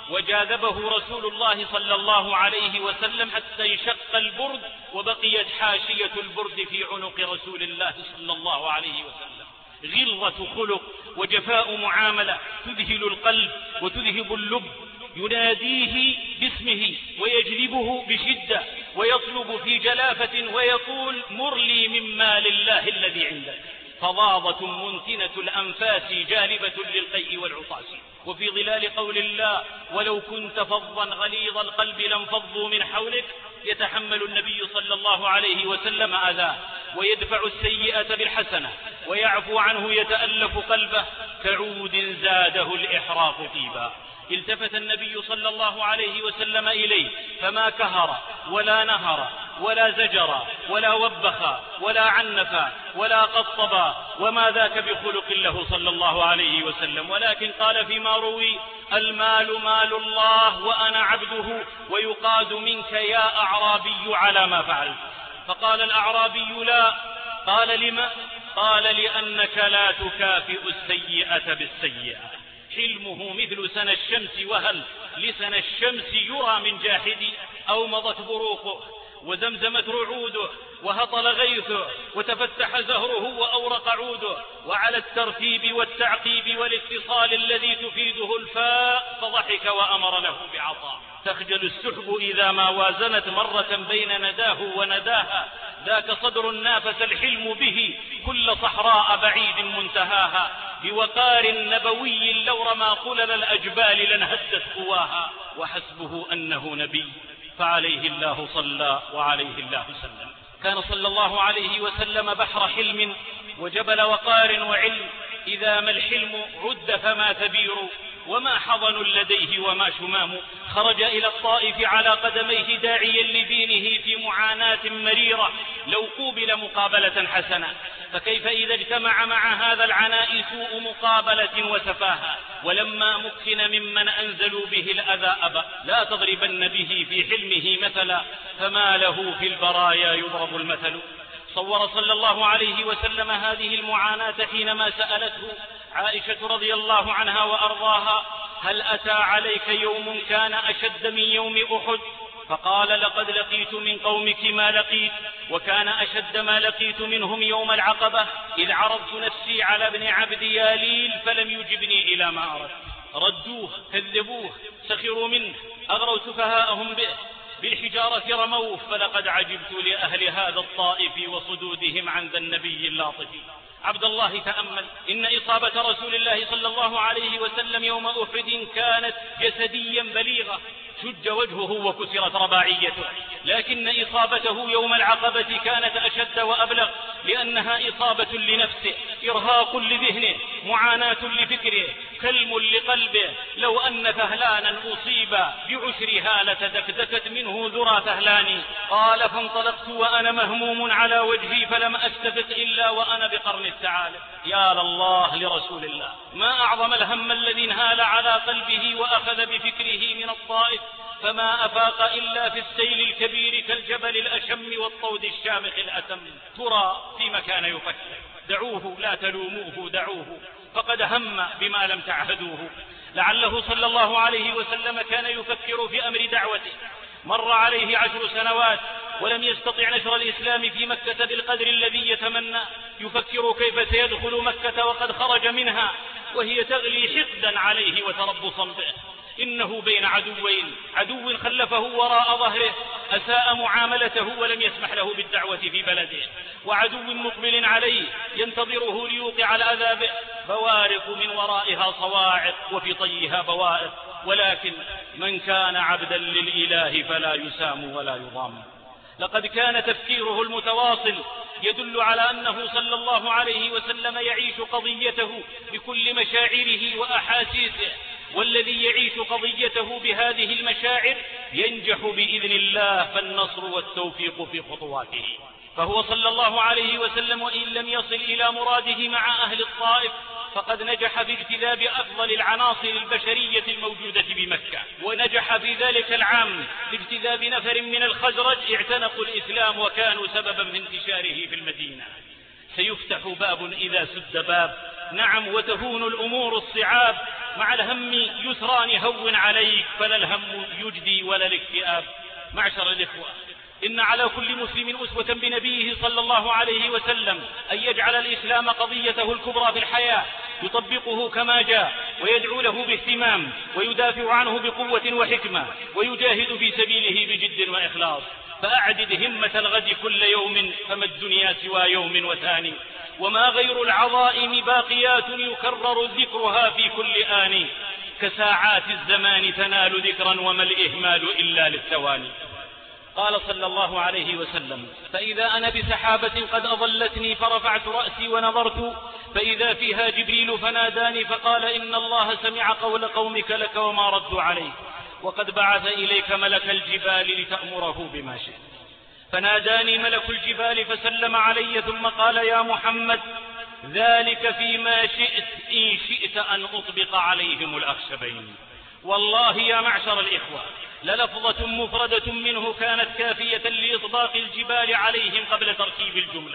وجاذبه رسول الله صلى الله عليه وسلم حتى انشق البرد وبقيت حاشية البرد في عنق رسول الله صلى الله عليه وسلم. غلظة خلق وجفاء معاملة تذهل القلب وتذهب اللب. يناديه باسمه ويجذبه بشدة ويطلب في جلافة ويقول مر لي من مال الله الذي عندك. فظاظة منتنة الأنفاس جالبة للقيء والعطاس. وفي ظلال قول الله ولو كنت فظا غليظ القلب لانفضوا من حولك يتحمل النبي صلى الله عليه وسلم أذاه ويدفع السيئة بالحسنة ويعفو عنه يتألف قلبه كعود زاده الإحراق طيبا. التفت النبي صلى الله عليه وسلم إليه فما كهر ولا نهر ولا زجر ولا وبخ ولا عنف ولا قطب وما ذاك بخلق له صلى الله عليه وسلم، ولكن قال فيما روي المال مال الله وأنا عبده ويقاد منك يا أعرابي على ما فعلت. فقال الأعرابي لا. قال لما؟ قال لأنك لا تكافئ السيئة بالسيئة. حلمه مثل سنى الشمس وهل لسنى الشمس يرى من جاحد. أومضت بروقه وزمزمت رعوده وهطل غيثه وتفتح زهره وأورق عوده، وعلى الترتيب والتعقيب والاتصال الذي تفيده الفاء فضحك وأمر له بعطاء. تخجل السحب إذا ما وازنت مرة بين نداه ونداها. ذاك صدر نافس الحلم به كل صحراء بعيد منتهاها. بوقار نبوي لو رمى قلل الأجبال لانهدت قواها. وحسبه أنه نبي فعليه الله صلى وعليه الله سلم. كان صلى الله عليه وسلم بحر حلم وجبل وقار وعلم. إذا ما الحلم عد فما ثبير وما حضن لديه وما شمام. خرج إلى الطائف على قدميه داعيا لدينه في معاناة مريرة لو قوبل مقابلة حسنة. فكيف إذا اجتمع مع هذا العناء سوء مقابلة وسفاهة. ولما مكن ممن أنزلوا به الأذى أبى. لا تضربن به في حلمه مثلا فما له في البرايا يضرب المثل. صور صلى الله عليه وسلم هذه المعاناة حينما سألته عائشة رضي الله عنها وأرضاها: هل أتى عليك يوم كان أشد من يوم أحد؟ فقال: لقد لقيت من قومك ما لقيت، وكان أشد ما لقيت منهم يوم العقبة، إذ عرضت نفسي على ابن عبد ياليل فلم يجبني إلى ما أردت. ردوه، كذبوه، سخروا منه، أغروا سفهاءهم به، بالحجارة رموه، فلقد عجبت لأهل هذا الطائف وصدودهم عن ذا النبي اللطف. عبد الله تأمل، إن إصابة رسول الله صلى الله عليه وسلم يوم أحد كانت جسديا بليغة، شج وجهه وكسرت رباعيته، لكن إصابته يوم العقبة كانت أشد وأبلغ، لأنها إصابة لنفسه، إرهاق لذهنه، معاناة لفكره، كلم لقلبه. لو أن فهلانا أصيب بعشر هالة دكدكت منه ذرى فهلاني. قال: فانطلقت وأنا مهموم على وجهي فلم أستفق إلا وأنا بقرن الثعالب. يا لله لرسول الله، ما أعظم الهم الذي انهال على قلبه وأخذ بفكره من الطائف، فما أفاق إلا في السيل الكبير كالجبل الأشم والطود الشامخ الأتم. ترى فيما كان يفكر. دعوه، لا تلوموه، دعوه، فقد هم بما لم تعهدوه. لعله صلى الله عليه وسلم كان يفكر في أمر دعوته. مر عليه عشر سنوات ولم يستطع نشر الإسلام في مكة بالقدر الذي يتمنى. يفكر كيف سيدخل مكة وقد خرج منها وهي تغلي حقدا عليه وتربصا به. إنه بين عدوين، عدو خلفه وراء ظهره أساء معاملته ولم يسمح له بالدعوة في بلده، وعدو مقبل عليه ينتظره ليوقع الأذى به. بوارق من ورائها صواعق وفي طيها بوائق، ولكن من كان عبدا للإله فلا يسام ولا يضام. لقد كان تفكيره المتواصل يدل على أنه صلى الله عليه وسلم يعيش قضيته بكل مشاعره وأحاسيسه، والذي يعيش قضيته بهذه المشاعر ينجح بإذن الله، فالنصر والتوفيق في خطواته. فهو صلى الله عليه وسلم وإن لم يصل إلى مراده مع أهل الطائف فقد نجح في اجتذاب أفضل العناصر البشرية الموجودة بمكة، ونجح في ذلك العام باجتذاب نفر من الخزرج اعتنقوا الإسلام وكانوا سببا في انتشاره في المدينة. سيفتح باب إذا سد باب، نعم، وتهون الأمور الصعاب، مع الهم يسران هون عليك، فلا الهم يجدي ولا الاكتئاب. معشر الإخوة، إن على كل مسلم أسوة بنبيه صلى الله عليه وسلم أن يجعل الإسلام قضيته الكبرى في الحياة، يطبقه كما جاء، ويدعو له باهتمام، ويدافع عنه بقوة وحكمة، ويجاهد في سبيله بجد وإخلاص. فأعدد همة الغد كل يوم، فما الدنيا سوى يوم وثاني، وما غير العظائم باقيات يكرر ذكرها في كل آن، كساعات الزمان تنال ذكرا وما الإهمال إلا للثواني. قال صلى الله عليه وسلم: فإذا أنا بسحابة قد أظلتني فرفعت رأسي ونظرت فإذا فيها جبريل فناداني فقال: إن الله سمع قول قومك لك وما ردوا عليك، وقد بعث إليك ملك الجبال لتأمره بما شئت. فناداني ملك الجبال فسلم علي ثم قال: يا محمد، ذلك فيما شئت، إن شئت أن أطبق عليهم الأخشبين. والله يا معشر الإخوة، للفظة مفردة منه كانت كافية لإطباق الجبال عليهم قبل تركيب الجملة،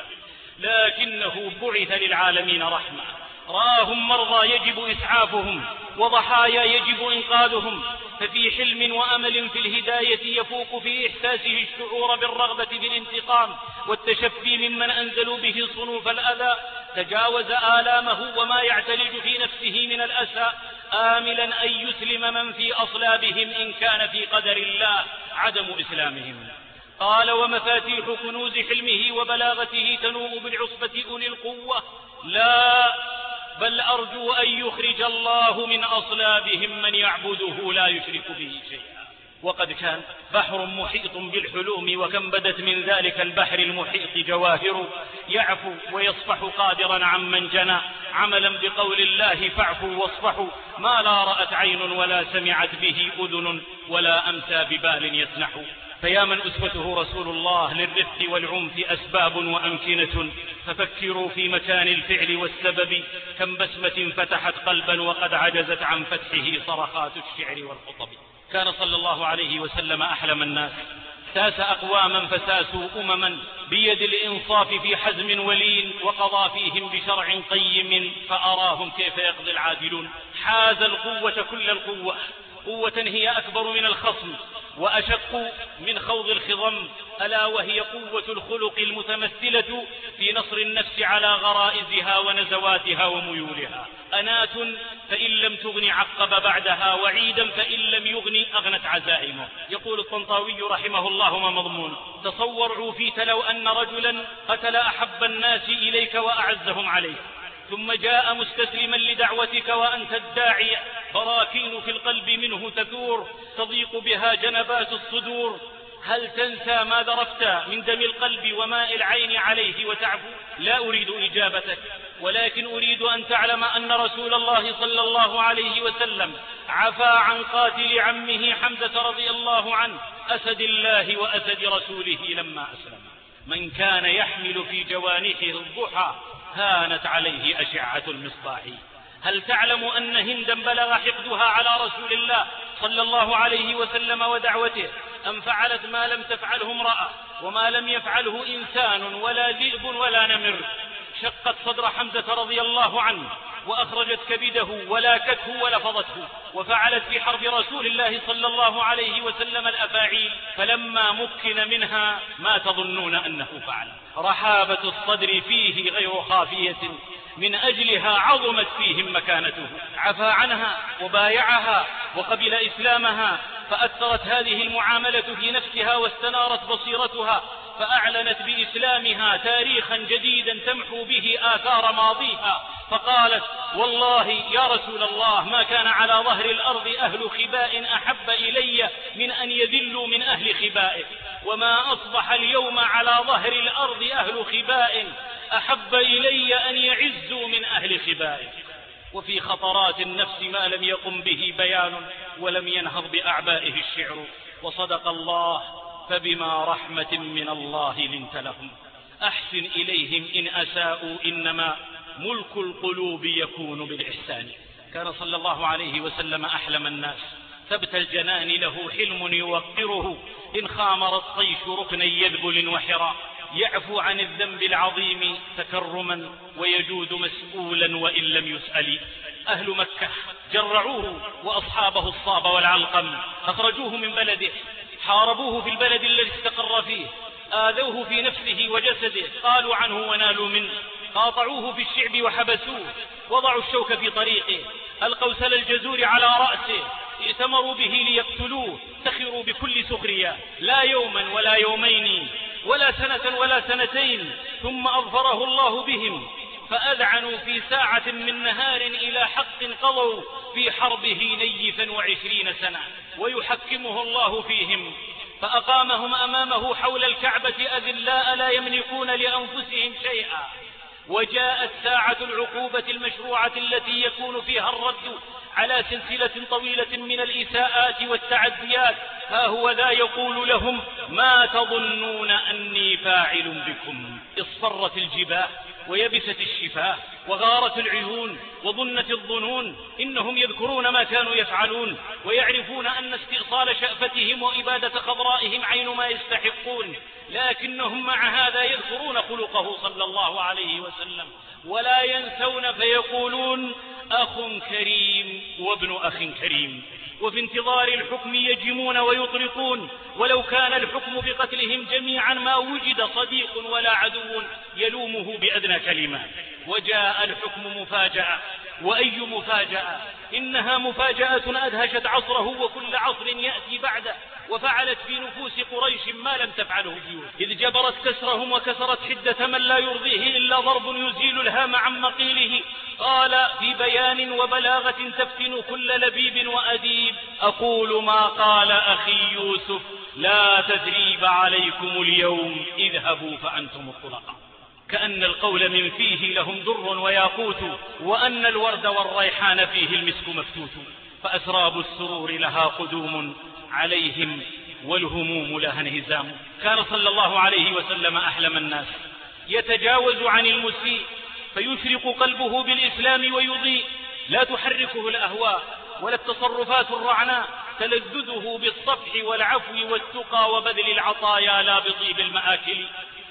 لكنه بعث للعالمين رحمة. راهم مرضى يجب إسعافهم، وضحايا يجب إنقاذهم، ففي حلم وأمل في الهداية يفوق في إحساسه الشعور بالرغبة في الانتقام والتشفي ممن أنزلوا به صنوف الأذى. تجاوز آلامه وما يعتلج في نفسه من الأسى، آملا أن يسلم من في أصلابهم إن كان في قدر الله عدم إسلامهم. قال: ومفاتيح كنوز حلمه وبلاغته تنوء بالعصبة أولي القوة، لا، بل أرجو أن يخرج الله من أصلابهم من يعبده لا يشرك به شيئا. وقد كان بحر محيط بالحلوم، وكم بدت من ذلك البحر المحيط جواهر، يعفو ويصفح قادرا عمن جنى، عملا بقول الله فاعفوا واصفحوا، ما لا رأت عين ولا سمعت به أذن ولا أمسى ببال يسنح. فيا من أسوته رسول الله للرفق والعنف أسباب وأمكنة، ففكروا في مكان الفعل والسبب، كم بسمة فتحت قلبا وقد عجزت عن فتحه صرخات الشعر والخطب. كان صلى الله عليه وسلم أحلم الناس، ساس أقواما فساسوا أمما بيد الإنصاف في حزم ولين، وقضى فيهم بشرع قيم فأراهم كيف يقضي العادلون. حاز القوة كل القوة، قوة هي أكبر من الخصم وأشق من خوض الخضم، ألا وهي قوة الخلق المتمثلة في نصر النفس على غرائزها ونزواتها وميولها. أنات فإن لم تغن عقب بعدها، وعيدا فإن لم يغن أغنت عزائمه. يقول الطنطاوي رحمه الله ما مضمون: تصور عوفيت لو أن رجلا قتل أحب الناس إليك وأعزهم عليك، ثم جاء مستسلما لدعوتك وأنت الداعي، براكين في القلب منه تثور تضيق بها جنبات الصدور، هل تنسى ما ذرفت من دم القلب وماء العين عليه وتعفو؟ لا أريد إجابتك، ولكن أريد أن تعلم أن رسول الله صلى الله عليه وسلم عفا عن قاتل عمه حمزة رضي الله عنه أسد الله وأسد رسوله لما أسلم. من كان يحمل في جوانحه الضحى هانت عليه أشعة المصباح. هل تعلم أن هندا بلغ حقدها على رسول الله صلى الله عليه وسلم ودعوته، أم فعلت ما لم تفعله امرأة وما لم يفعله إنسان ولا ذئب ولا نمر؟ شقت صدر حمزة رضي الله عنه وأخرجت كبده ولاكته ولفظته، وفعلت في حرب رسول الله صلى الله عليه وسلم الأفاعيل، فلما مكن منها ما تظنون أنه فعل. رحابة الصدر فيه غير خافية، من أجلها عظمت فيهم مكانته. عفا عنها وبايعها وقبل إسلامها، فأثرت هذه المعاملة في نفسها واستنارت بصيرتها، فأعلنت بإسلامها تاريخا جديدا تمحو به آثار ماضيها، فقالت: والله يا رسول الله ما كان على ظهر الأرض أهل خباء أحب إلي من أن يذلوا من أهل خبائك، وما أصبح اليوم على ظهر الأرض أهل خباء أحب إلي أن يعزوا من أهل خبائك. وفي خطرات النفس ما لم يقم به بيان ولم ينهض بأعبائه الشعر، وصدق الله: فبما رحمة من الله لنت لهم، أحسن إليهم إن أساءوا، إنما ملك القلوب يكون بالإحسان. كان صلى الله عليه وسلم أحلم الناس، ثبت الجنان له حلم يوقره، إن خامر الطيش ركنا يذبل وحرا، يعفو عن الذنب العظيم تكرما ويجود مسؤولا وإن لم يسأل. أهل مكة جرعوه وأصحابه الصاب والعلقم، أخرجوه من بلده، حاربوه في البلد الذي استقر فيه، آذوه في نفسه وجسده، قالوا عنه ونالوا منه، قاطعوه في الشعب وحبسوه، وضعوا الشوك في طريقه، ألقوا سل الجزور على رأسه، ائتمروا به ليقتلوه، سخروا بكل سخرية، لا يوما ولا يومين ولا سنة ولا سنتين، ثم أظفره الله بهم، فأذعنوا في ساعة من نهار إلى حق قضوا في حربه نيفا وعشرين سنة، ويحكمه الله فيهم، فأقامهم أمامه حول الكعبة أذلاء لا يملكون لأنفسهم شيئا. وجاءت ساعة العقوبة المشروعة التي يكون فيها الرد على سلسلة طويلة من الإساءات والتعديات، ها هو ذا يقول لهم: ما تظنون أني فاعل بكم؟ اصفرت الجباه ويبست الشفاه وغارت العيون وظنت الظنون، إنهم يذكرون ما كانوا يفعلون، ويعرفون أن استئصال شأفتهم وإبادة خضرائهم عين ما يستحقون، لكنهم مع هذا يذكرون خلقه صلى الله عليه وسلم ولا ينسون، فيقولون: أخ كريم وابن أخ كريم. وفي انتظار الحكم يجمون ويطلقون، ولو كان الحكم بقتلهم جميعا ما وجد صديق ولا عدو يلومه بأدنى كلمات. وجاء الحكم مفاجأة، وأي مفاجأة! إنها مفاجأة أدهشت عصره وكل عصر يأتي بعده، وفعلت في نفوس قريش ما لم تفعله الجيوش، إذ جبرت كسرهم وكسرت حدة من لا يرضيه إلا ضرب يزيل الهام عن مقيله. قال في بيان وبلاغة تفتن كل لبيب وأديب: أقول ما قال أخي يوسف، لا تثريب عليكم اليوم، اذهبوا فأنتم الطلقاء. كأن القول من فيه لهم در وياقوت، وأن الورد والريحان فيه المسك مفتوت، فأسراب السرور لها قدوم عليهم والهموم لها انهزام. كان صلى الله عليه وسلم أحلم الناس، يتجاوز عن المسيء فيشرق قلبه بالإسلام ويضيء، لا تحركه الأهواء ولا التصرفات الرعناء، تلذذه بالصفح والعفو والتقى وبذل العطايا لا بطيب المآكل.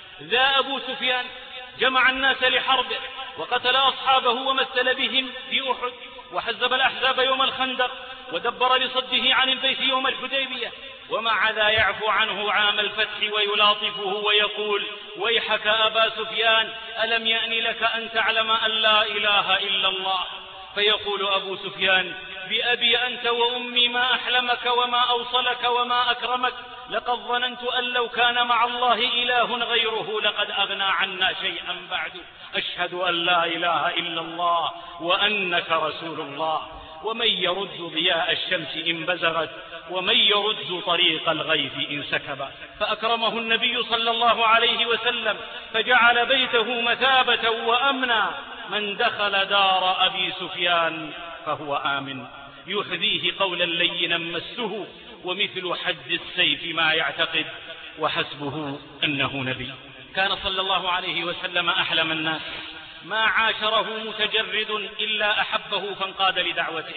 ذا أبو سفيان جمع الناس لحربه وقتل أصحابه ومثل بهم في أحد، وحزب الأحزاب يوم الخندق، ودبر لصده عن البيت يوم الحديبية، ومع ذا يعفو عنه عام الفتح ويلاطفه ويقول: ويحك أبا سفيان، ألم يأن لك أن تعلم أن لا إله إلا الله؟ فيقول أبو سفيان: بأبي أنت وأمي ما أحلمك وما أوصلك وما أكرمك، لقد ظننت أن لو كان مع الله إله غيره لقد أغنى عنا شيئا بعد. أشهد أن لا إله إلا الله وأنك رسول الله. ومن يرد ضياء الشمس إن بزغت، ومن يرد طريق الغيث إن سكب. فأكرمه النبي صلى الله عليه وسلم فجعل بيته مثابة وأمنا. من دخل دار أبي سفيان فهو آمن. يحذيه قولا لينا مسه، ومثل حد السيف ما يعتقد، وحسبه أنه نبي. كان صلى الله عليه وسلم أحلم الناس، ما عاشره متجرد إلا أحبه فانقاد لدعوته.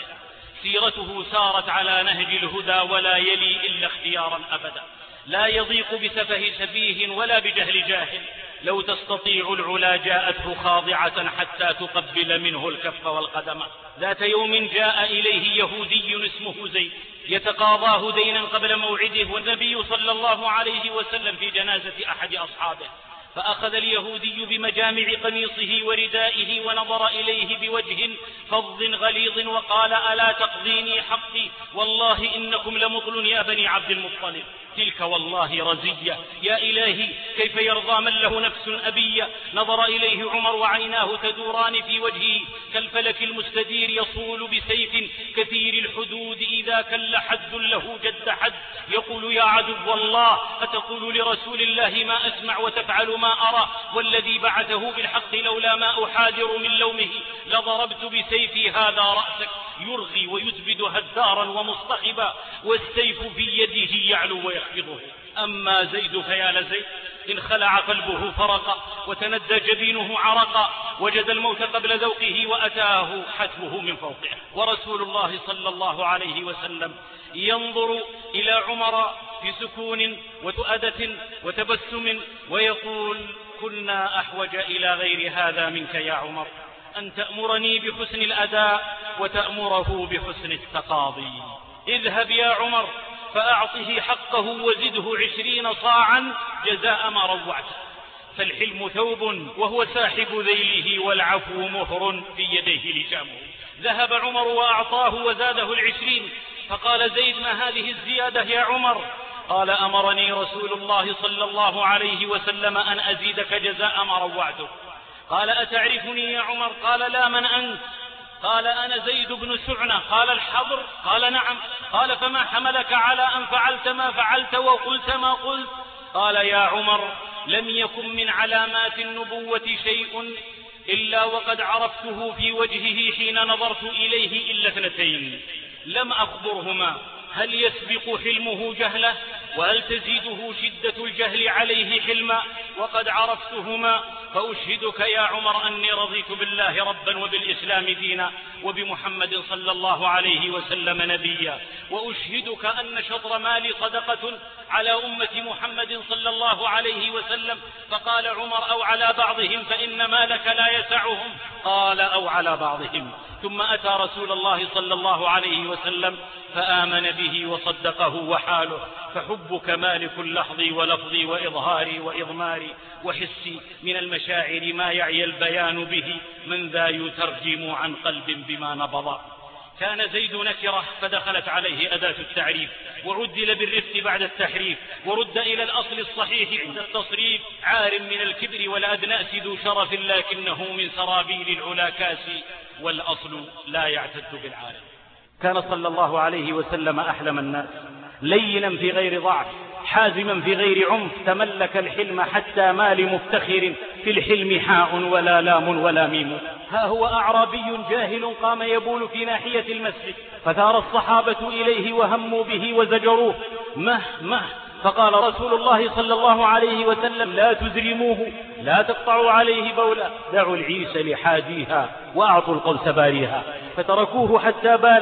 سيرته سارت على نهج الهدى ولا يلي إلا اختيارا أبدا، لا يضيق بسفه سفيه ولا بجهل جاهل. لو تستطيع العلا جاءته خاضعة حتى تقبل منه الكف والقدم. ذات يوم جاء إليه يهودي اسمه زيد يتقاضاه دينا قبل موعده، والنبي صلى الله عليه وسلم في جنازة أحد أصحابه، فأخذ اليهودي بمجامع قميصه وردائه ونظر إليه بوجه فظ غليظ وقال: ألا تقضيني حقي؟ والله إنكم لمطل يا بني عبد المطلب. تلك والله رزية، يا إلهي كيف يرضى من له نفس أبية؟ نظر إليه عمر وعيناه تدوران في وجهه كالفلك المستدير يصول بسيف كثير الحدود إذا كل حد له جد حد. يقول: يا عدو الله، أتقول لرسول الله ما أسمع وتفعل ما أرى؟ والذي بعثه بالحق لولا ما أحاذر من لومه لضربت بسيفي هذا رأسك. يرغي ويزبد هدارا ومصطخبا، والسيف في يده يعلو ويخفضه. أما زيد فيا لزيد، إن خلع قلبه فرقا وتندى جبينه عرقا، وجد الموت قبل ذوقه وأتاه حتفه من فوقه. ورسول الله صلى الله عليه وسلم ينظر إلى عمر في سكون وتؤدة وتبسم ويقول: كنا أحوج إلى غير هذا منك يا عمر، أن تأمرني بحسن الأداء وتأمره بحسن التقاضي. اذهب يا عمر فأعطه حقه وزده عشرين صاعا جزاء ما روعته، فالحلم ثوب وهو ساحب ذيله، والعفو مهر في يديه لجامه. ذهب عمر وأعطاه وزاده العشرين. فقال زيد: ما هذه الزيادة يا عمر؟ قال: أمرني رسول الله صلى الله عليه وسلم أن أزيدك جزاء ما روعته. قال: أتعرفني يا عمر؟ قال: لا، من أنت؟ قال: أنا زيد بن سعنة. قال: الحضر؟ قال: نعم. قال: فما حملك على أن فعلت ما فعلت وقلت ما قلت؟ قال: يا عمر، لم يكن من علامات النبوة شيء إلا وقد عرفته في وجهه حين نظرت إليه إلا اثنتين لم أخبرهما: هل يسبق حلمه جهله؟ وهل تزيده شدة الجهل عليه حلما؟ وقد عرفتهما. فأشهدك يا عمر أني رضيت بالله ربا وبالإسلام دينا وبمحمد صلى الله عليه وسلم نبيا. وأشهدك أن شطر مالي صدقة على أمة محمد صلى الله عليه وسلم. فقال عمر: أو على بعضهم، فإن مالك لا يسعهم. قال: أو على بعضهم. ثم أتى رسول الله صلى الله عليه وسلم فآمن به وصدقه وحاله. فحبك مالك لحظي ولفظي وإظهاري وإضماري وحسي من المشاعر ما يعي البيان به، من ذا يترجم عن قلب بما نبض. كان زيد نكرة فدخلت عليه أداة التعريف، وعدل بالرفق بعد التحريف، ورد إلى الأصل الصحيح عند التصريف. عار من الكبر والأدناس ذو شرف، لكنه من سرابيل العلا كاسي، والأصل لا يعتد بالعالم. كان صلى الله عليه وسلم أحلم الناس، لينا في غير ضعف، حازما في غير عنف، تملك الحلم حتى ما لمفتخر في الحلم حاء ولا لام ولا ميم. ها هو أعرابي جاهل قام يبول في ناحية المسجد، فثار الصحابة إليه وهموا به وزجروه: مه مه. فقال رسول الله صلى الله عليه وسلم: لا تزرموه، لا تقطعوا عليه بولا، دعوا العيس لحاديها وأعطوا القوس باريها. فتركوه حتى بال،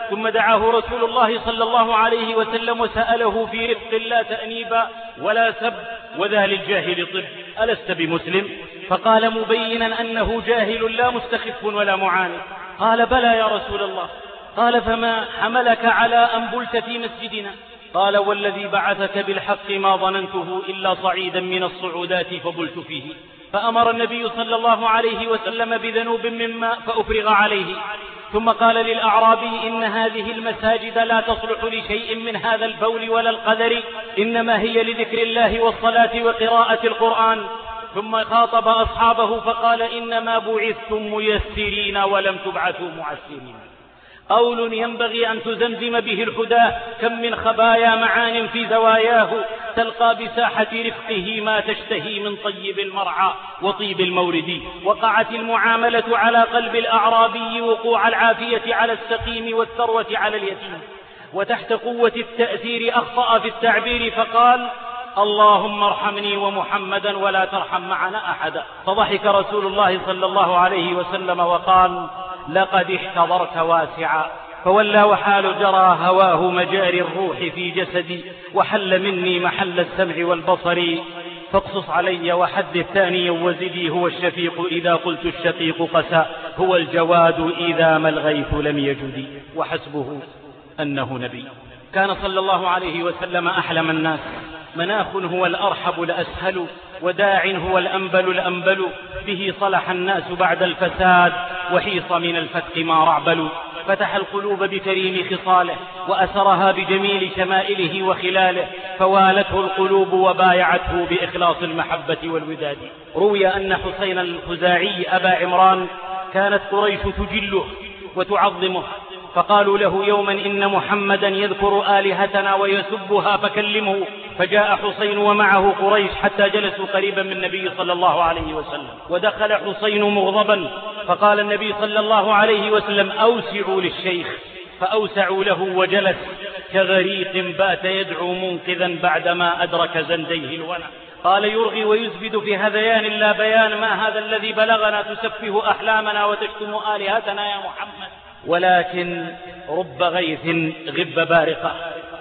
ثم دعاه رسول الله صلى الله عليه وسلم وسأله في رفق لا تأنيبا ولا سب وذا للجاهل طب ألست بمسلم؟ فقال مبينا أنه جاهل لا مستخف ولا معاند. قال بلى يا رسول الله. قال فما حملك على أن بلت في مسجدنا؟ قال والذي بعثك بالحق ما ظننته إلا صعيدا من الصعودات فبلت فيه. فأمر النبي صلى الله عليه وسلم بذنوب من ماء فأفرغ عليه، ثم قال للأعرابي إن هذه المساجد لا تصلح لشيء من هذا البول ولا القدر، إنما هي لذكر الله والصلاة وقراءة القرآن. ثم خاطب أصحابه فقال إنما بعثتم ميسرين ولم تبعثوا معسرين. قول ينبغي أن تزمزم به الهدى، كم من خبايا معان في زواياه، تلقى بساحة رفقه ما تشتهي من طيب المرعى وطيب المورد. وقعت المعاملة على قلب الأعرابي وقوع العافية على السقيم والثروة على اليتيم، وتحت قوة التأثير أخطأ في التعبير فقال اللهم ارحمني ومحمدا ولا ترحم معنا أحدا. فضحك رسول الله صلى الله عليه وسلم وقال لقد احتضرت واسعا، فولى وحال جرى هواه مجاري الروح في جسدي، وحل مني محل السمع والبصر. فاقصص علي وحدث ثانيا وزدي، هو الشفيق إذا قلت الشقيق قسى، هو الجواد إذا ما الغيث لم يجدي، وحسبه أنه نبي. كان صلى الله عليه وسلم أحلم الناس، مناخ هو الأرحب الأسهل، وداع هو الأنبل الأنبل، به صلح الناس بعد الفساد، وحيص من الفتق ما رعبل. فتح القلوب بكريم خصاله، وأسرها بجميل شمائله وخلاله، فوالته القلوب وبايعته بإخلاص المحبة والوداد. روي أن حسين الخزاعي أبا عمران كانت قريش تجله وتعظمه، فقالوا له يوما إن محمدا يذكر آلهتنا ويسبها فكلمه. فجاء حسين ومعه قريش حتى جلسوا قريبا من النبي صلى الله عليه وسلم، ودخل حسين مغضبا، فقال النبي صلى الله عليه وسلم أوسعوا للشيخ، فأوسعوا له وجلس كغريق بات يدعو منقذا بعدما أدرك زنديه الونى. قال يرغي ويزبد في هذيان لا بيان، ما هذا الذي بلغنا تسفه أحلامنا وتشتم آلهتنا يا محمد، ولكن رب غيث غب بارقة.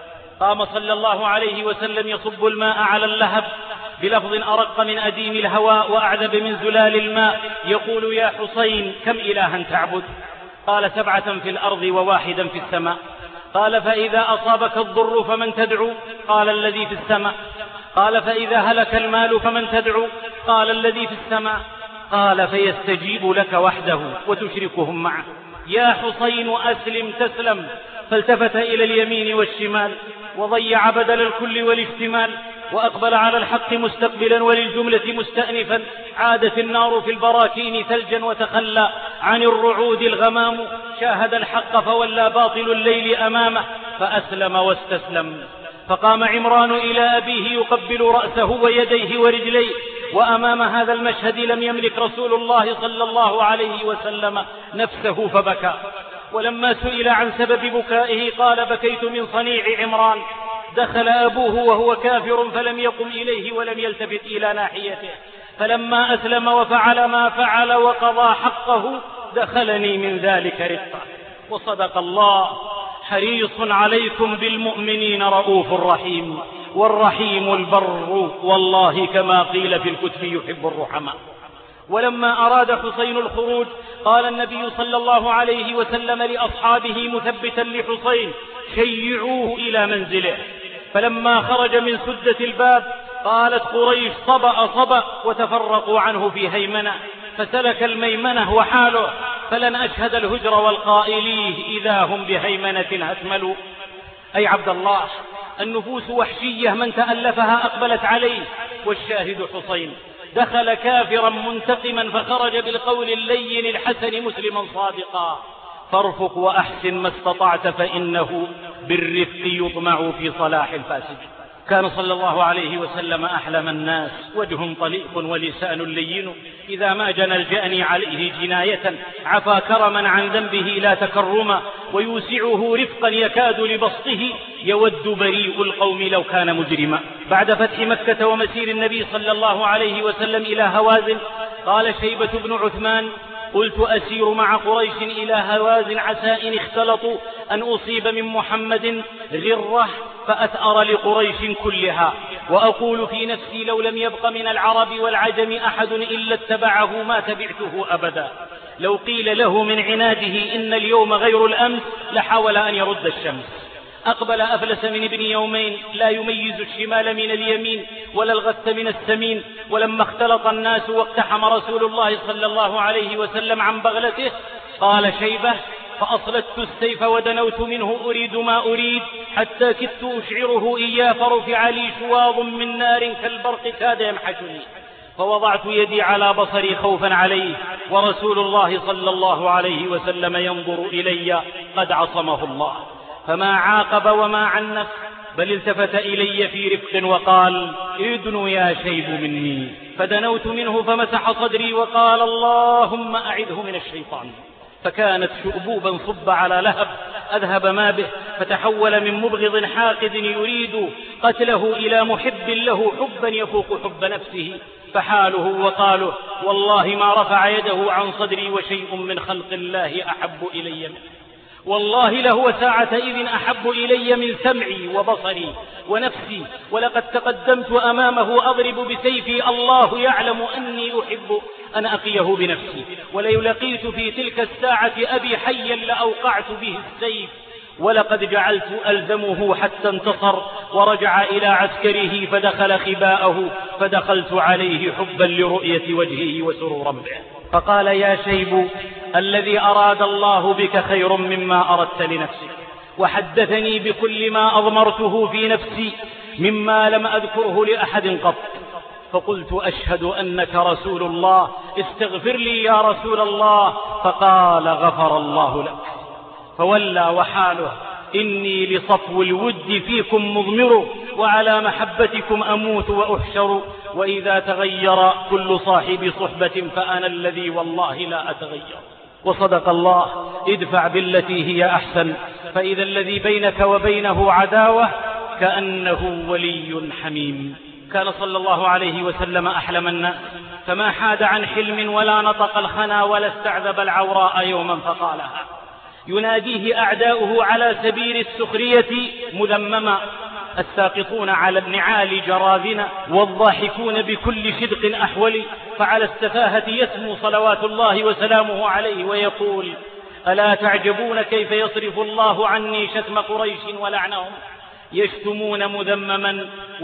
قام صلى الله عليه وسلم يصب الماء على اللهب بلفظ أرق من أديم الهواء وأعذب من زلال الماء، يقول يا حسين كم إلها تعبد؟ قال سبعة في الأرض وواحدا في السماء. قال فإذا أصابك الضر فمن تدعو؟ قال الذي في السماء. قال فإذا هلك المال فمن تدعو؟ قال الذي في السماء. قال فيستجيب لك وحده وتشركهم معه. يا حسين أسلم تسلم. فالتفت إلى اليمين والشمال وضيع بدل الكل والاحتمال، وأقبل على الحق مستقبلا وللجملة مستأنفا. عادت النار في البراكين ثلجا وتخلى عن الرعود الغمام، شاهد الحق فولى باطل الليل أمامه، فأسلم واستسلم. فقام عمران إلى أبيه يقبل رأسه ويديه ورجليه، وأمام هذا المشهد لم يملك رسول الله صلى الله عليه وسلم نفسه فبكى. ولما سئل عن سبب بكائه قال بكيت من صنيع عمران. دخل أبوه وهو كافر فلم يقم إليه ولم يلتفت إلى ناحيته، فلما أسلم وفعل ما فعل وقضى حقه دخلني من ذلك رقة. وصدق الله، حريص عليكم بالمؤمنين رؤوف رحيم، والرحيم البر والله كما قيل في الكتب يحب الرحماء. ولما أراد حسين الخروج قال النبي صلى الله عليه وسلم لأصحابه مثبتا لحسين شيعوه إلى منزله. فلما خرج من سدة الباب قالت قريش صبأ صبأ، وتفرقوا عنه في هيمنة، فسلك الميمنة وحاله، فلن أشهد الهجر والقائليه إذا هم بهيمنة هتملوا. أي عبد الله، النفوس وحشية من تألفها أقبلت عليه، والشاهد حسين دخل كافرا منتقما فخرج بالقول اللين الحسن مسلما صادقا. فارفق وأحسن ما استطعت فإنه بالرفق يطمع في صلاح الفاسد. كان صلى الله عليه وسلم أحلم الناس، وجه طليق ولسان لين، إذا ما جنى الجأني عليه جناية عفا كرما عن ذنبه لا تكرما، ويوسعه رفقا يكاد لبسطه يود بريء القوم لو كان مجرما. بعد فتح مكة ومسير النبي صلى الله عليه وسلم إلى هوازن قال شيبة بن عثمان قلت أسير مع قريش إلى هوازن عسى إن اختلطوا أن أصيب من محمد غرة فأثأر لقريش كلها، وأقول في نفسي لو لم يبق من العرب والعجم أحد إلا اتبعه ما تبعته أبدا. لو قيل له من عناده إن اليوم غير الأمس لحاول أن يرد الشمس. أقبل أفلس من ابن يومين لا يميز الشمال من اليمين ولا الغث من السمين. ولما اختلط الناس واقتحم رسول الله صلى الله عليه وسلم عن بغلته قال شيبة فأصلت السيف ودنوت منه أريد ما أريد حتى كدت أشعره إياه فرفع لي شواظ من نار كالبرق كاد يمحشني، فوضعت يدي على بصري خوفا عليه ورسول الله صلى الله عليه وسلم ينظر إلي قد عصمه الله، فما عاقب وما عنف بل التفت إلي في رفق وقال ادن يا شيب مني، فدنوت منه فمسح صدري وقال اللهم أعذه من الشيطان، فكانت شؤبوبا صب على لهب أذهب ما به، فتحول من مبغض حاقد يريد قتله إلى محب له حبا يفوق حب نفسه، فحاله وقاله والله ما رفع يده عن صدري وشيء من خلق الله أحب إلي منه، والله لهو ساعة إذن أحب إلي من سمعي وبصري ونفسي، ولقد تقدمت أمامه أضرب بسيفي الله يعلم أني أحب أن أقيه بنفسي، ولو لقيت في تلك الساعة أبي حيا لأوقعت به السيف، ولقد جعلت ألزمه حتى انتصر ورجع إلى عسكره فدخل خباءه، فدخلت عليه حبا لرؤية وجهه وسرورا به، فقال يا شيب الذي أراد الله بك خير مما أردت لنفسك، وحدثني بكل ما أضمرته في نفسي مما لم أذكره لأحد قط، فقلت أشهد أنك رسول الله استغفر لي يا رسول الله، فقال غفر الله لك، فولى وحاله إني لصفو الود فيكم مضمر وعلى محبتكم أموت وأحشر، وإذا تغير كل صاحب صحبة فأنا الذي والله لا أتغير. وصدق الله ادفع بالتي هي أحسن فإذا الذي بينك وبينه عداوة كأنه ولي حميم. كان صلى الله عليه وسلم أحلم الناس، فما حاد عن حلم ولا نطق الخنا ولا استعذب العوراء يوما فقالها، يناديه أعداؤه على سبيل السخرية مذمما، الساقطون على النعال جراذنا والضاحكون بكل شدق أحول، فعلى السفاهة يسمو صلوات الله وسلامه عليه ويقول ألا تعجبون كيف يصرف الله عني شتم قريش ولعنهم، يشتمون مذمما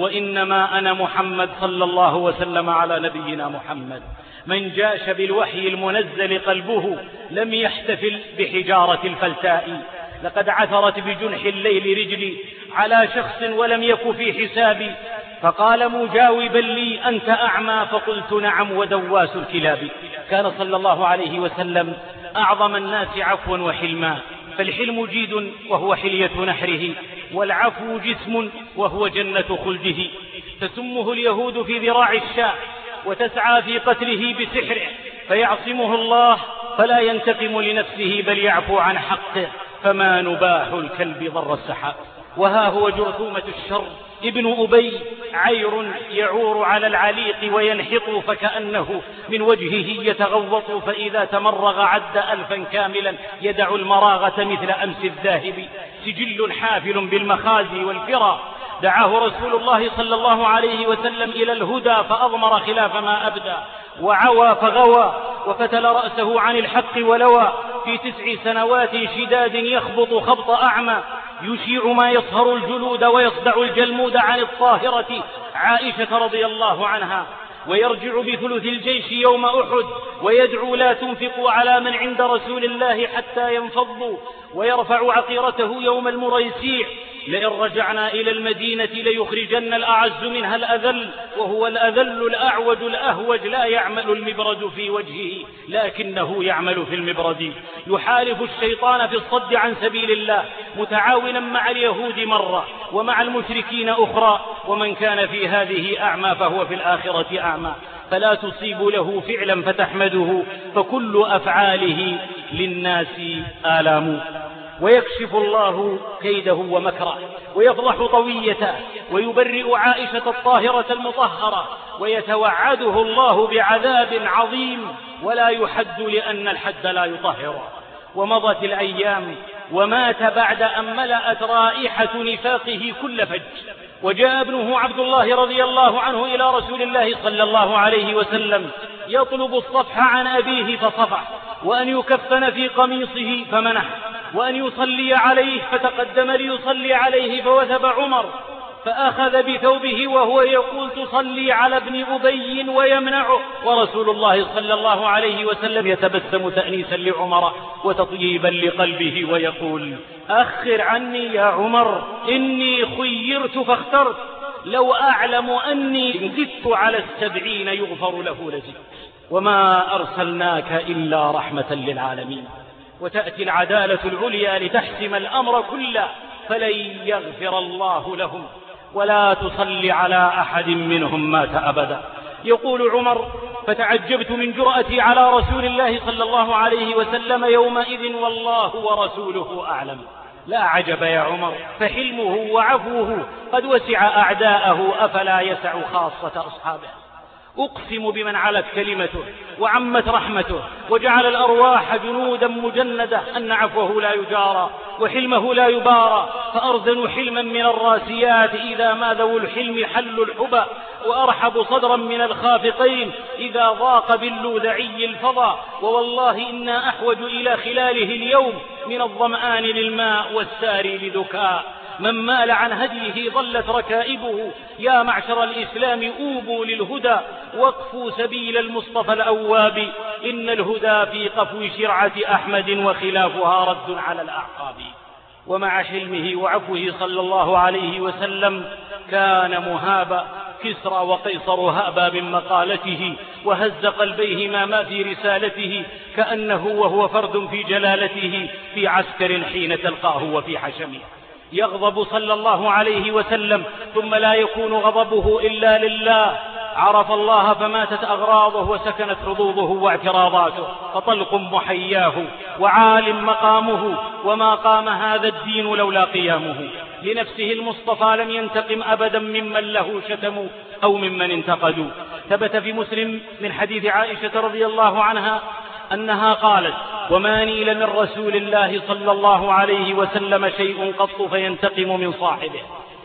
وإنما أنا محمد صلى الله وسلم على نبينا محمد. من جاش بالوحي المنزل قلبه لم يحتفل بحجارة الفلتاء، لقد عثرت بجنح الليل رجلي على شخص ولم يك في حسابي، فقال مجاوبا لي أنت أعمى، فقلت نعم ودواس الكلاب. كان صلى الله عليه وسلم أعظم الناس عفوا وحلما، فالحلم جيد وهو حلية نحره، والعفو جسم وهو جنة خلده، تسمه اليهود في ذراع الشاء وتسعى في قتله بسحره، فيعصمه الله فلا ينتقم لنفسه بل يعفو عن حقه، فما نباح الكلب ضر السحاب. وها هو جرثومة الشر ابن أبي عير يعور على العليق وينحط فكأنه من وجهه يتغوط، فإذا تمرغ عد ألفا كاملا يدع المراغة مثل أمس الذاهب، سجل حافل بالمخازي والفرى. دعاه رسول الله صلى الله عليه وسلم إلى الهدى فأضمر خلاف ما أبدى، وعوى فغوى وفتل رأسه عن الحق ولوى، في تسع سنوات شداد يخبط خبط أعمى، يشيع ما يصهر الجلود ويصدع الجلمود عن الطاهرة عائشة رضي الله عنها، ويرجع بثلث الجيش يوم أحد ويدعو لا تنفقوا على من عند رسول الله حتى ينفضوا، ويرفع عقيرته يوم المريسيع، لئن رجعنا إلى المدينة ليخرجن الأعز منها الأذل، وهو الأذل الأعوج الأهوج لا يعمل المبرد في وجهه لكنه يعمل في المبرد، يحارب الشيطان في الصد عن سبيل الله متعاونا مع اليهود مرة ومع المشركين أخرى، ومن كان في هذه أعمى فهو في الآخرة أعمى، فلا تصيب له فعلا فتحمده، فكل أفعاله للناس آلام. ويكشف الله كيده ومكره، ويفضح طويته، ويبرئ عائشة الطاهرة المطهرة، ويتوعده الله بعذاب عظيم ولا يحد لأن الحد لا يطهر. ومضت الأيام ومات بعد أن ملأت رائحة نفاقه كل فج. وجاء ابنه عبد الله رضي الله عنه إلى رسول الله صلى الله عليه وسلم يطلب الصفح عن أبيه فصفح، وأن يكفن في قميصه فمنح، وأن يصلي عليه فتقدم ليصلي عليه فوثب عمر فأخذ بثوبه وهو يقول تصلي على ابن أبي ويمنعه، ورسول الله صلى الله عليه وسلم يتبسم تأنيسا لعمر وتطييبا لقلبه ويقول أخر عني يا عمر إني خيرت فاخترت، لو أعلم أني زدت على السبعين يغفر له لزدت، وما أرسلناك إلا رحمة للعالمين. وتأتي العدالة العليا لتحسم الأمر كله فلن يغفر الله لهم ولا تصلي على أحد منهم مات أبدا. يقول عمر فتعجبت من جرأتي على رسول الله صلى الله عليه وسلم يومئذ والله ورسوله أعلم. لا عجب يا عمر، فحلمه وعفوه قد وسع أعداءه أفلا يسع خاصة أصحابه. أقسم بمن علت كلمته وعمت رحمته وجعل الأرواح جنودا مجندة أن عفوه لا يجارى وحلمه لا يبارى، فأرزن حلما من الراسيات إذا ما ذو الحلم حل الحبى، وأرحب صدرا من الخافقين إذا ضاق باللوذعي الفضى. ووالله إنا أحوج إلى خلاله اليوم من الظمآن للماء والساري لذكاء. من مال عن هديه ضلت ركائبه، يا معشر الإسلام أوبوا للهدى وقفوا سبيل المصطفى الأواب، إن الهدى في قفو شرعة أحمد وخلافها رد على الأعقاب. ومع حلمه وعفوه صلى الله عليه وسلم كان مهابا، كسرى وقيصر هابا من مقالته وهز قلبيهما ما في رسالته، كأنه وهو فرد في جلالته في عسكر حين تلقاه وفي حشمه. يغضب صلى الله عليه وسلم ثم لا يكون غضبه إلا لله، عرف الله فماتت أغراضه وسكنت حظوظه واعتراضاته، فطلق محياه وعال مقامه، وما قام هذا الدين لولا قيامه. لنفسه المصطفى لم ينتقم أبدا ممن له شتموا أو ممن انتقدوا. ثبت في مسلم من حديث عائشة رضي الله عنها أنها قالت وما نيل من رسول الله صلى الله عليه وسلم شيء قط فينتقم من صاحبه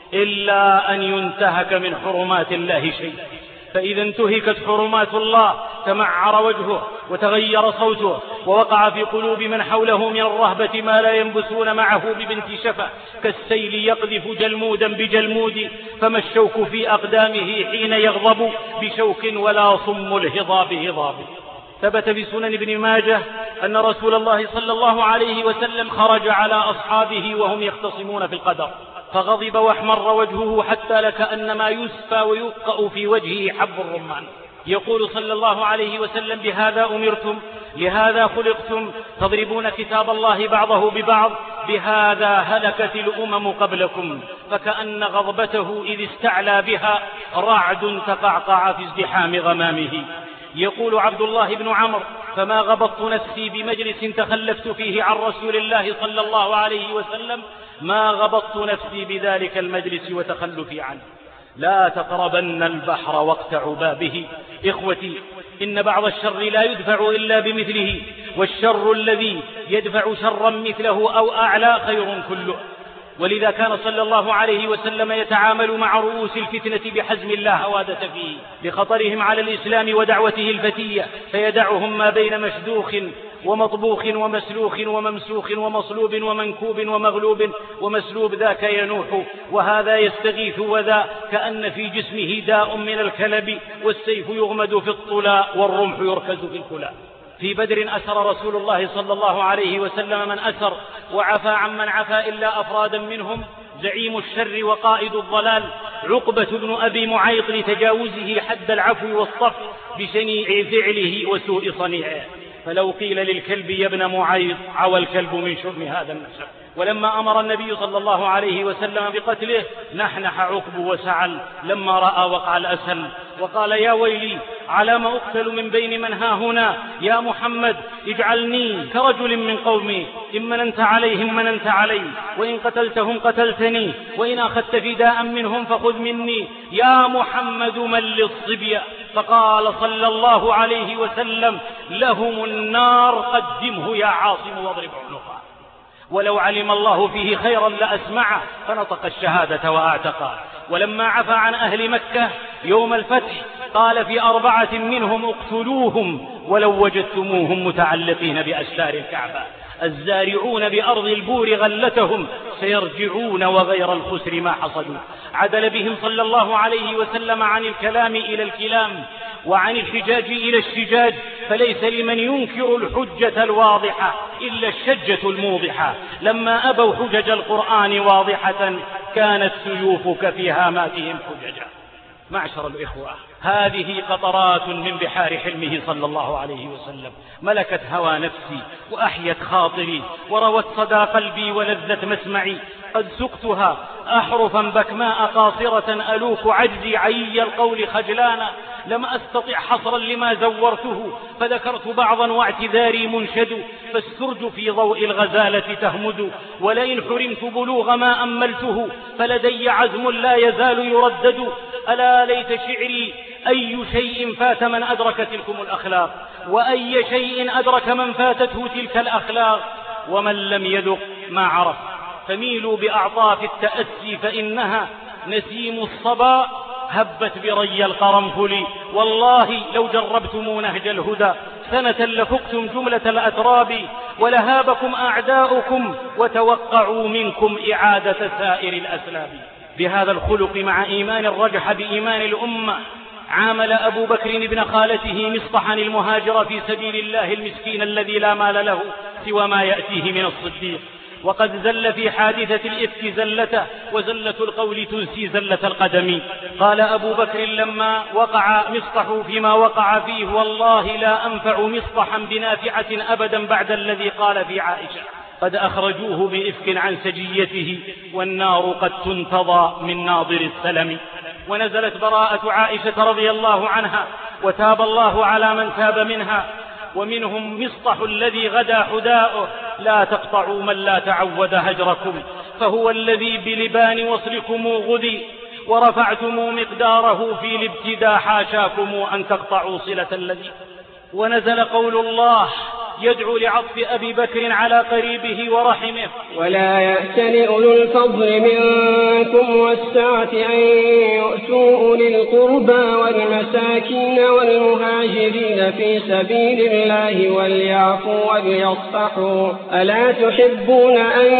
إلا أن ينتهك من حرمات الله شيء، فإذا انتهكت حرمات الله تمعر وجهه وتغير صوته، ووقع في قلوب من حوله من الرهبة ما لا ينبسون معه ببنت شفة، كالسيل يقذف جلمودا بجلمود، فما الشوك في أقدامه حين يغضب بشوك ولا صم الهضاب هضاب. ثبت في سنن ابن ماجه أن رسول الله صلى الله عليه وسلم خرج على أصحابه وهم يختصمون في القدر، فغضب واحمر وجهه حتى لكأنما يسفى ويوقأ في وجهه حب الرمان. يقول صلى الله عليه وسلم بهذا أمرتم، لهذا خلقتم، تضربون كتاب الله بعضه ببعض، بهذا هلكت الأمم قبلكم. فكأن غضبته إذ استعلى بها رعد تقعقع في ازدحام غمامه. يقول عبد الله بن عمرو فما غبطت نفسي بمجلس تخلفت فيه عن رسول الله صلى الله عليه وسلم ما غبطت نفسي بذلك المجلس وتخلفي عنه. لا تقربن البحر وقت عبابه. إخوتي، إن بعض الشر لا يدفع إلا بمثله، والشر الذي يدفع شرا مثله أو أعلى خير كله. ولذا كان صلى الله عليه وسلم يتعامل مع رؤوس الفتنة بحزم لا هوادة فيه لخطرهم على الإسلام ودعوته الفتية، فيدعهم ما بين مشدوخ ومطبوخ ومسلوخ وممسوخ ومصلوب ومنكوب ومغلوب ومسلوب، ذاك ينوح وهذا يستغيث وذا، كأن في جسمه داء من الكلب، والسيف يغمد في الطلاء والرمح يركز في الكلاء. في بدر أسر رسول الله صلى الله عليه وسلم من أسر، وعفى عمن عفى إلا أفرادا منهم زعيم الشر وقائد الضلال عقبة بن أبي معيط لتجاوزه حد العفو والصف بشنيع فعله وسوء صنيعه. فلو قيل للكلب يا ابن معيط عوى الكلب من شرم هذا النسب. ولما أمر النبي صلى الله عليه وسلم بقتله نحنح عقب وسعل لما رأى وقع الأسل، وقال يا ويلي على ما أقتل من بين من ها هنا؟ يا محمد اجعلني كرجل من قومي، إن مننت عليهم مننت علي، وإن قتلتهم قتلتني، وإن أخذت فداء منهم فخذ مني. يا محمد من للصبية؟ فقال صلى الله عليه وسلم لهم النار قدمه يا عاصم واضرب عنقه. ولو علم الله فيه خيرا لأسمعه فنطق الشهادة وأعتقه. ولما عفى عن أهل مكة يوم الفتح قال في أربعة منهم اقتلوهم ولو وجدتموهم متعلقين بأستار الكعبة. الزارعون بأرض البور غلتهم سيرجعون وغير الخسر ما حصدوا. عدل بهم صلى الله عليه وسلم عن الكلام إلى الكلام وعن الحجاج إلى الشجاج، فليس لمن ينكر الحجة الواضحة إلا الشجة الموضحة. لما أبوا حجج القرآن واضحة كانت سيوفك في هاماتهم حججا. معشر الإخوة، هذه قطرات من بحار حلمه صلى الله عليه وسلم، ملكت هوى نفسي وأحيت خاطري وروت صدى قلبي ولذة مسمعي. قد سقتها أحرفا بكماء قاصرة ألوك عجزي عي القول خجلانا. لم أستطع حصرا لما زورته فذكرت بعضا واعتذاري منشد. فالسرج في ضوء الغزالة تهمد، ولئن حرمت بلوغ ما أملته فلدي عزم لا يزال يردد. ألا ليت شعري أي شيء فات من أدرك تلكم الأخلاق، وأي شيء أدرك من فاتته تلك الأخلاق. ومن لم يذق ما عرف فميلوا بأعطاف التأسي فإنها نسيم الصبا هبت بري القرنفل. والله لو جربتم نهج الهدى سنة لفقتم جملة الأتراب، ولهابكم أعداؤكم وتوقعوا منكم إعادة سائر الأسلاب. بهذا الخلق مع إيمان رجح بإيمان الأمة عامل أبو بكر ابن خالته مصطحا المهاجر في سبيل الله المسكين الذي لا مال له سوى ما يأتيه من الصديق. وقد زل في حادثة الإفك زلته، وزلة القول تنسي زلة القدم. قال أبو بكر لما وقع مصطح فيما وقع فيه: والله لا أنفع مصطحا بنافعة أبدا بعد الذي قال في عائشة. قد أخرجوه بإفك عن سجيته والنار قد تنتضى من ناظر السلم. ونزلت براءة عائشة رضي الله عنها وتاب الله على من تاب منها. ومنهم مصطح الذي غدا حداؤه: لا تقطعوا من لا تعود هجركم، فهو الذي بلبان وصلكم غدي، ورفعتم مقداره في الابتداء، حاشاكم أن تقطعوا صلة الذي. ونزل قول الله يدعو لعطف أبي بكر على قريبه ورحمه: ولا يأتل أولو الفضل منكم والسعة أن يؤتوا أولي القربى والمساكين والمهاجرين في سبيل الله وليعفوا وليصفحوا، ألا تحبون أن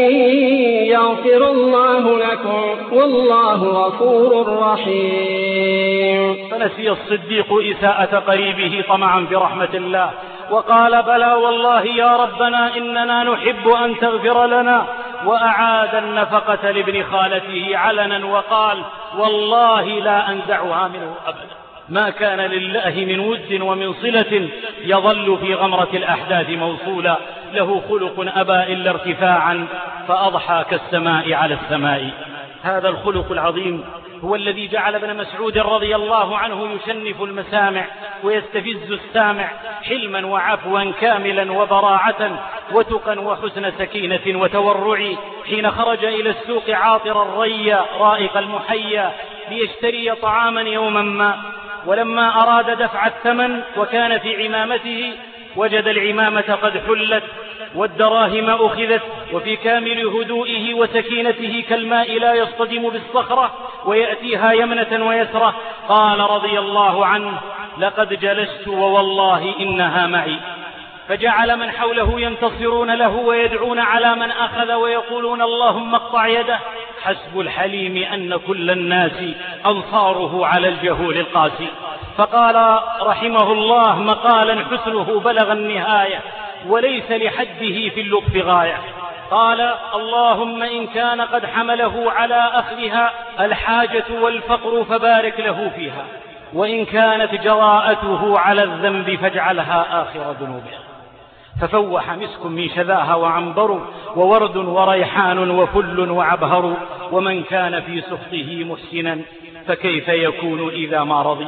يغفر الله لكم والله غفور رحيم. فنسي الصديق إساءة قريبه طمعا في رحمة الله، وقال: بلى والله يا ربنا إننا نحب أن تغفر لنا. وأعاد النفقة لابن خالته علنا وقال: والله لا أنزعها منه أبدا. ما كان لله من ود ومن صلة يظل في غمرة الأحداث موصولا. له خلق أبى إلا ارتفاعا فأضحى كالسماء على السماء. هذا الخلق العظيم هو الذي جعل ابن مسعود رضي الله عنه يشنف المسامع ويستفز السامع، حلما وعفوا كاملا وبراعة وتقا وحسن سكينة وتورع، حين خرج إلى السوق عاطر الري رائق المحيا ليشتري طعاما يوما ما. ولما أراد دفع الثمن وكان في عمامته وجد العمامة قد حلت والدراهم أخذت، وفي كامل هدوئه وسكينته كالماء لا يصطدم بالصخرة ويأتيها يمنة ويسرة. قال رضي الله عنه: لقد جلست ووالله إنها معي. فجعل من حوله ينتصرون له ويدعون على من أخذ ويقولون: اللهم اقطع يده. حسب الحليم أن كل الناس أنصاره على الجهول القاسي. فقال رحمه الله مقالا حسنه بلغ النهاية وليس لحده في اللطف غاية. قال: اللهم إن كان قد حمله على أخذها الحاجة والفقر فبارك له فيها، وإن كانت جراءته على الذنب فاجعلها آخر ذنوبها. ففوح مسك من شذاها وعنبر وورد وريحان وفل وعبهر، ومن كان في سخطه محسنا فكيف يكون إذا ما رضي.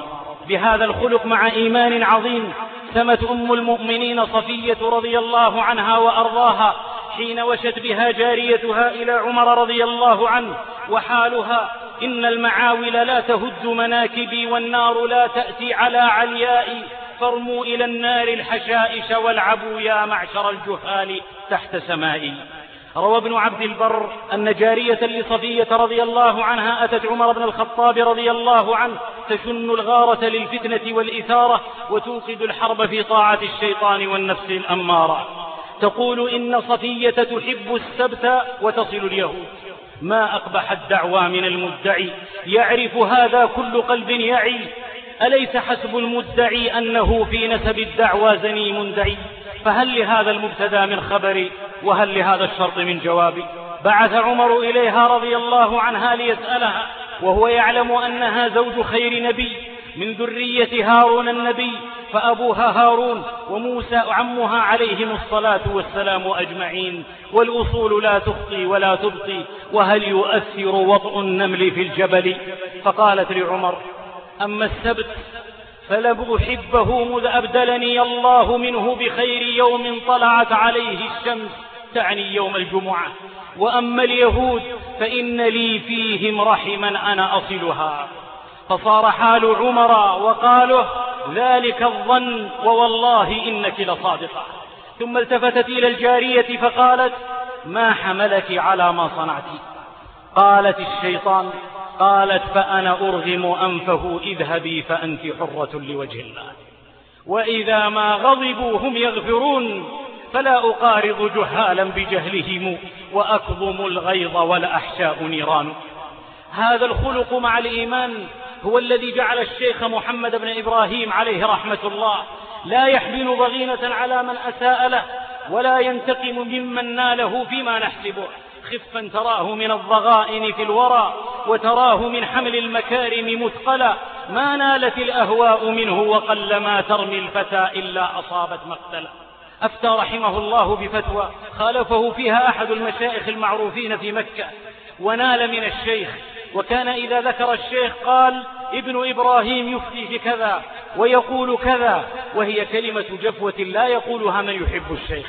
بهذا الخلق مع إيمان عظيم سمت أم المؤمنين صفية رضي الله عنها وأرضاها حين وشت بها جاريتها إلى عمر رضي الله عنه وحالها: إن المعاول لا تهد مناكبي والنار لا تأتي على عليائي، فارموا إلى النار الحشائش والعبوا يا معشر الجهال تحت سمائي. روى ابن عبد البر أن جارية لصفية رضي الله عنها أتت عمر بن الخطاب رضي الله عنه تشن الغارة للفتنة والإثارة وتوقد الحرب في طاعة الشيطان والنفس الأمارة. تقول: إن صفية تحب السبت وتصل اليهود. ما أقبح الدعوى من المدعي، يعرف هذا كل قلب يعي. أليس حسب المدعي أنه في نسب الدعوى زني مندعي؟ فهل لهذا المبتدى من خبري، وهل لهذا الشرط من جوابي؟ بعث عمر إليها رضي الله عنها ليسألها، وهو يعلم أنها زوج خير نبي من ذرية هارون النبي، فأبوها هارون وموسى عمها عليهم الصلاة والسلام أجمعين، والأصول لا تخطي ولا تبطي، وهل يؤثر وطء النمل في الجبل؟ فقالت لعمر: أما السبت فلم أحبه مذ أبدلني الله منه بخير يوم طلعت عليه الشمس، تعني يوم الجمعة. وأما اليهود فإن لي فيهم رحما أنا أصلها. فصار حال عمر وقاله ذلك الظن، ووالله إنك لصادقة. ثم التفتت إلى الجارية فقالت: ما حملك على ما صنعت؟ قالت: الشيطان. قالت: فأنا أرغم أنفه، اذهبي فأنت حرة لوجه الله. وإذا ما غضبوا هم يغفرون، فلا أقارض جهالا بجهلهم، وأكظم الغيظ والأحشاء نيران. هذا الخلق مع الإيمان هو الذي جعل الشيخ محمد بن إبراهيم عليه رحمة الله لا يحمل ضغينة على من أساء له، ولا ينتقم ممن ناله فيما نحسبه. خفا تراه من الضغائن في الورى، وتراه من حمل المكارم مثقلا. ما نالت الأهواء منه، وقل ما ترمي الفتى إلا أصابت مقتلا. أفتى رحمه الله بفتوى خالفه فيها أحد المشايخ المعروفين في مكة، ونال من الشيخ. وكان إذا ذكر الشيخ قال: ابن إبراهيم يفتي في كذا ويقول كذا، وهي كلمة جفوة لا يقولها من يحب الشيخ.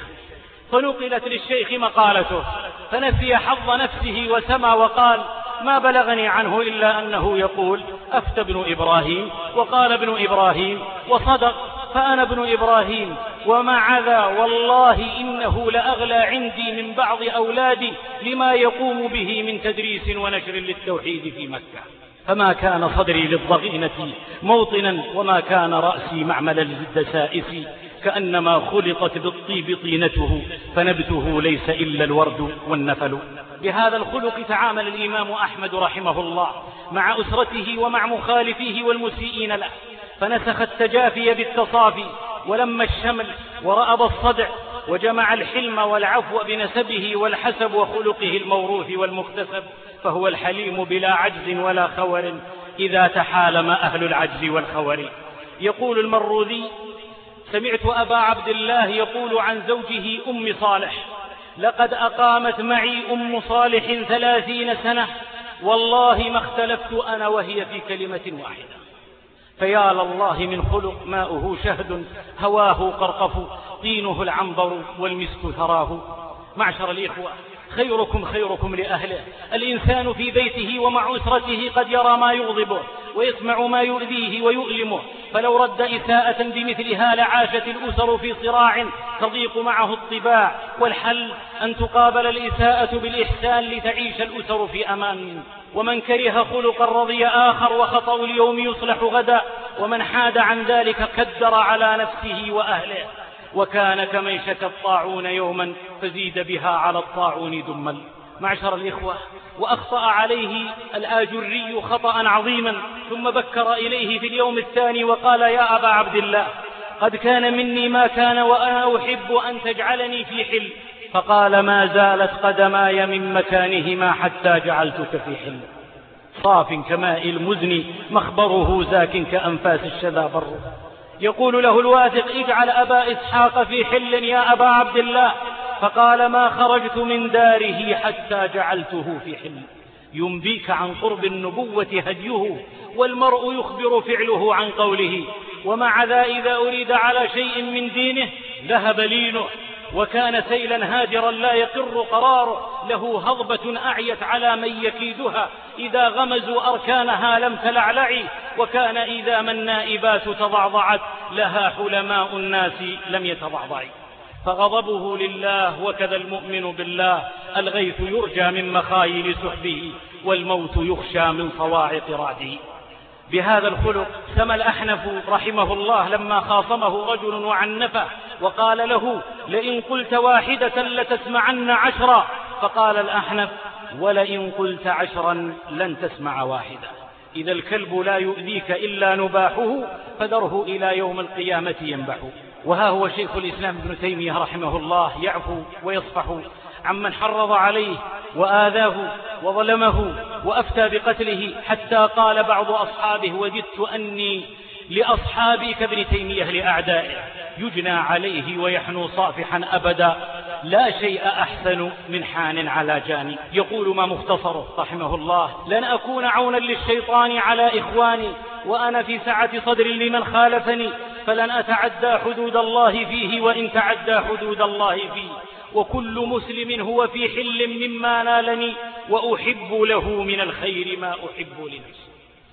فنقلت للشيخ مقالته، فنسي حظ نفسه وسمى وقال: ما بلغني عنه إلا أنه يقول: أفتى ابن إبراهيم وقال ابن إبراهيم وصدق، فأنا ابن إبراهيم. ومع ذا والله إنه لأغلى عندي من بعض أولادي لما يقوم به من تدريس ونشر للتوحيد في مكة. فما كان صدري للضغينة موطنا، وما كان رأسي معملا للدسائس. كأنما خلطت بالطيب طينته، فنبته ليس إلا الورد والنفل. بهذا الخلق تعامل الإمام أحمد رحمه الله مع أسرته ومع مخالفيه والمسيئين له، فنسخ التجافي بالتصافي، ولم الشمل ورأب الصدع، وجمع الحلم والعفو بنسبه والحسب وخلقه الموروث والمكتسب. فهو الحليم بلا عجز ولا خور، إذا تحالم أهل العجز والخور. يقول المروذي: سمعت أبا عبد الله يقول عن زوجه أم صالح: لقد أقامت معي أم صالح ثلاثين سنة، والله ما اختلفت أنا وهي في كلمة واحدة. فيا لله من خلق، ماؤه شهد، هواه قرقف، طينه العنبر، والمسك ثراه. معشر الإخوة، خيركم خيركم لأهله. الإنسان في بيته ومع أسرته قد يرى ما يغضبه ويسمع ما يؤذيه ويؤلمه، فلو رد إساءة بمثلها لعاشت الأسر في صراع تضيق معه الطباع. والحل أن تقابل الإساءة بالإحسان لتعيش الأسر في أمان. ومن كره خلقا رضي آخر، وخطأ اليوم يصلح غدا، ومن حاد عن ذلك كدر على نفسه وأهله. وكان كمن شكى الطاعون يوما، فزيد بها على الطاعون دما. معشر الإخوة، وأخطأ عليه الآجري خطأ عظيما، ثم بكر إليه في اليوم الثاني وقال: يا أبا عبد الله، قد كان مني ما كان، وأنا أحب أن تجعلني في حل. فقال: ما زالت قدماي من مكانهما حتى جعلتك في حل. صاف كماء المزن مخبره، زاك كأنفاس الشذا بر. يقول له الواثق: اجعل أبا إسحاق في حل يا أبا عبد الله. فقال: ما خرجت من داره حتى جعلته في حل. ينبيك عن قرب النبوة هديه، والمرء يخبر فعله عن قوله. ومع ذا إذا أريد على شيء من دينه ذهب لينه، وكان سيلا هادرا لا يقر قراره، له هضبة أعيت على من يكيدها، إذا غمزوا أركانها لم تلعلعي، وكان إذا ما النائبات تضعضعت لها حلماء الناس لم يتضعضعي. فغضبه لله وكذا المؤمن بالله، الغيث يرجى من مخايل سحبه، والموت يخشى من صواعق رعده. بهذا الخلق سمى الأحنف رحمه الله لما خاصمه رجل وعنفه وقال له: لئن قلت واحدة لتسمعن عشرا. فقال الأحنف: ولئن قلت عشرا لن تسمع واحدة. إذا الكلب لا يؤذيك إلا نباحه فذره إلى يوم القيامة ينبح. وها هو شيخ الإسلام ابن تيمية رحمه الله يعفو ويصفح عمن حرض عليه وآذاه وظلمه وأفتى بقتله، حتى قال بعض أصحابه: وددت أني لأصحابي كابن تيمية لأعدائه، يجنى عليه ويحنو صافحا أبدا، لا شيء أحسن من حان على جاني. يقول ما مختصره رحمه الله: لن أكون عونا للشيطان على إخواني، وأنا في سعة صدر لمن خالفني، فلن أتعدى حدود الله فيه وإن تعدى حدود الله فيه، وكل مسلم هو في حل مما نالني، وأحب له من الخير ما أحب لنفسي.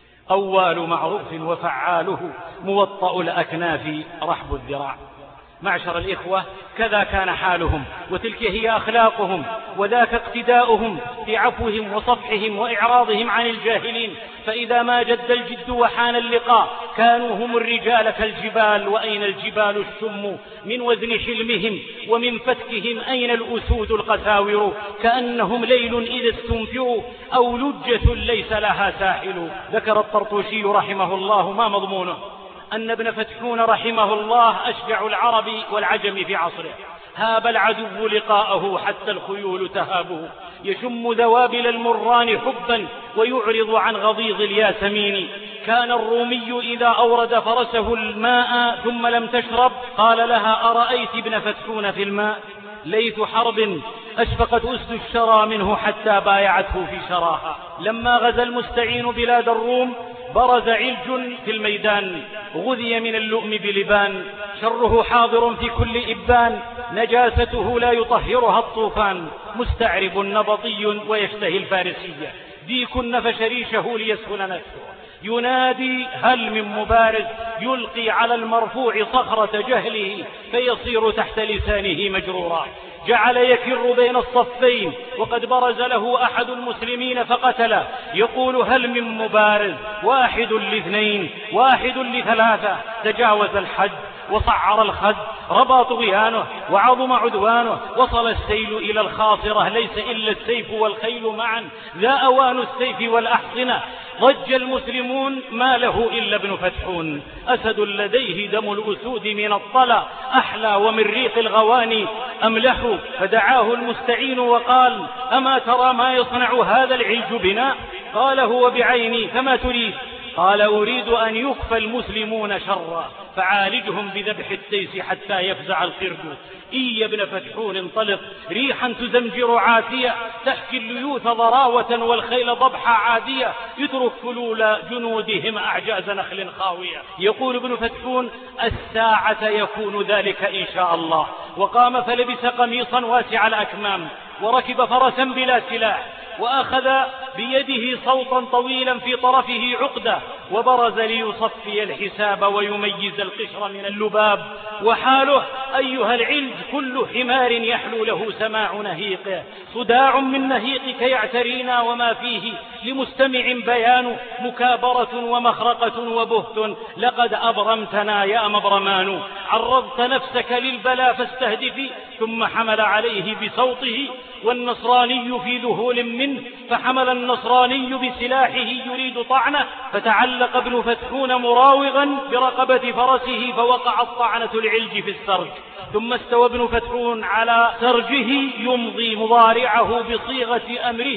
أول معروف وفعاله موطأ الأكناف رحب الذراع. معشر الإخوة، كذا كان حالهم، وتلك هي أخلاقهم، وذاك اقتداؤهم في عفوهم وصفحهم وإعراضهم عن الجاهلين. فإذا ما جد الجد وحان اللقاء كانوا هم الرجال كالجبال، وأين الجبال الشم من وزن حلمهم، ومن فتكهم أين الأسود القساور، كأنهم ليل إذا استنفروا أو لجة ليس لها ساحل. ذكر الطرطوشي رحمه الله ما مضمونه أن ابن فتحون رحمه الله أشجع العرب والعجم في عصره، هاب العدو لقاءه حتى الخيول تهابه، يشم ذوابل المران حبا ويعرض عن غضيض الياسمين. كان الرومي إذا أورد فرسه الماء ثم لم تشرب قال لها: أرأيت ابن فتحون في الماء؟ ليث حرب أشفقت أسد الشرى منه حتى بايعته في شراها. لما غزا المستعين بلاد الروم برز علج في الميدان، غذي من اللؤم بلبان، شره حاضر في كل إبان، نجاسته لا يطهرها الطوفان، مستعرب نبطي ويشتهي الفارسية، ديك نفش ريشه ليسكن نفسه، ينادي هل من مبارز، يلقي على المرفوع صخرة جهله فيصير تحت لسانه مجرورا، جعل يكر بين الصفين وقد برز له أحد المسلمين فقتله، يقول هل من مبارز، واحد لاثنين واحد لثلاثة، تجاوز الحد وصعر الخد، ربى طغيانه وعظم عدوانه، وصل السيل إلى الخاصرة، ليس إلا السيف والخيل معا، ذا أوان السيف والأحصنة، ضج المسلمون ما له إلا ابن فتحون، أسد لديه دم الأسود من الطلى، أحلى ومن ريق الغواني أملح. فدعاه المستعين وقال: أما ترى ما يصنع هذا العلج بنا؟ قال: هو بعيني، فما تريد؟ قال: أريد أن يكفى المسلمون شرا، فعالجهم بذبح التيس حتى يفزع القرد. إي ابن فتحون انطلق، ريحا تزمجر عاتية، تحكي الليوث ضراوة والخيل ضبحا عادية، يترك فلول جنودهم أعجاز نخل خاوية. يقول ابن فتحون: الساعة يكون ذلك إن شاء الله. وقام فلبس قميصا واسع الأكمام، وركب فرسا بلا سلاح، وأخذ بيده صوتا طويلا في طرفه عقدة، وبرز ليصفي الحساب ويميز القشر من اللباب. وحاله أيها العلج كل حمار يحلو له سماع نهيقه، صداع من نهيقك يعترينا وما فيه لمستمع بيان، مكابرة ومخرقة وبهت، لقد أبرمتنا يا مبرمان، عرضت نفسك للبلا فاستهدفي. ثم حمل عليه بصوته، والنصراني في ذهول منه، فحمل النصراني بسلاحه يريد طعنه، فتعلق ابن فتحون مراوغا برقبة فرسه، فوقع الطعنة العلج في السرج. ثم استوى ابن فتحون على سرجه يمضي مضارعه بصيغة أمره،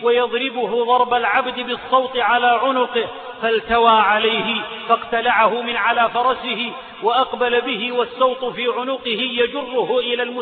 ويضربه ضرب العبد بالصوت على عنقه، فالتوى عليه فاقتلعه من على فرسه، وأقبل به والصوت في عنقه يجره إلى المسلمين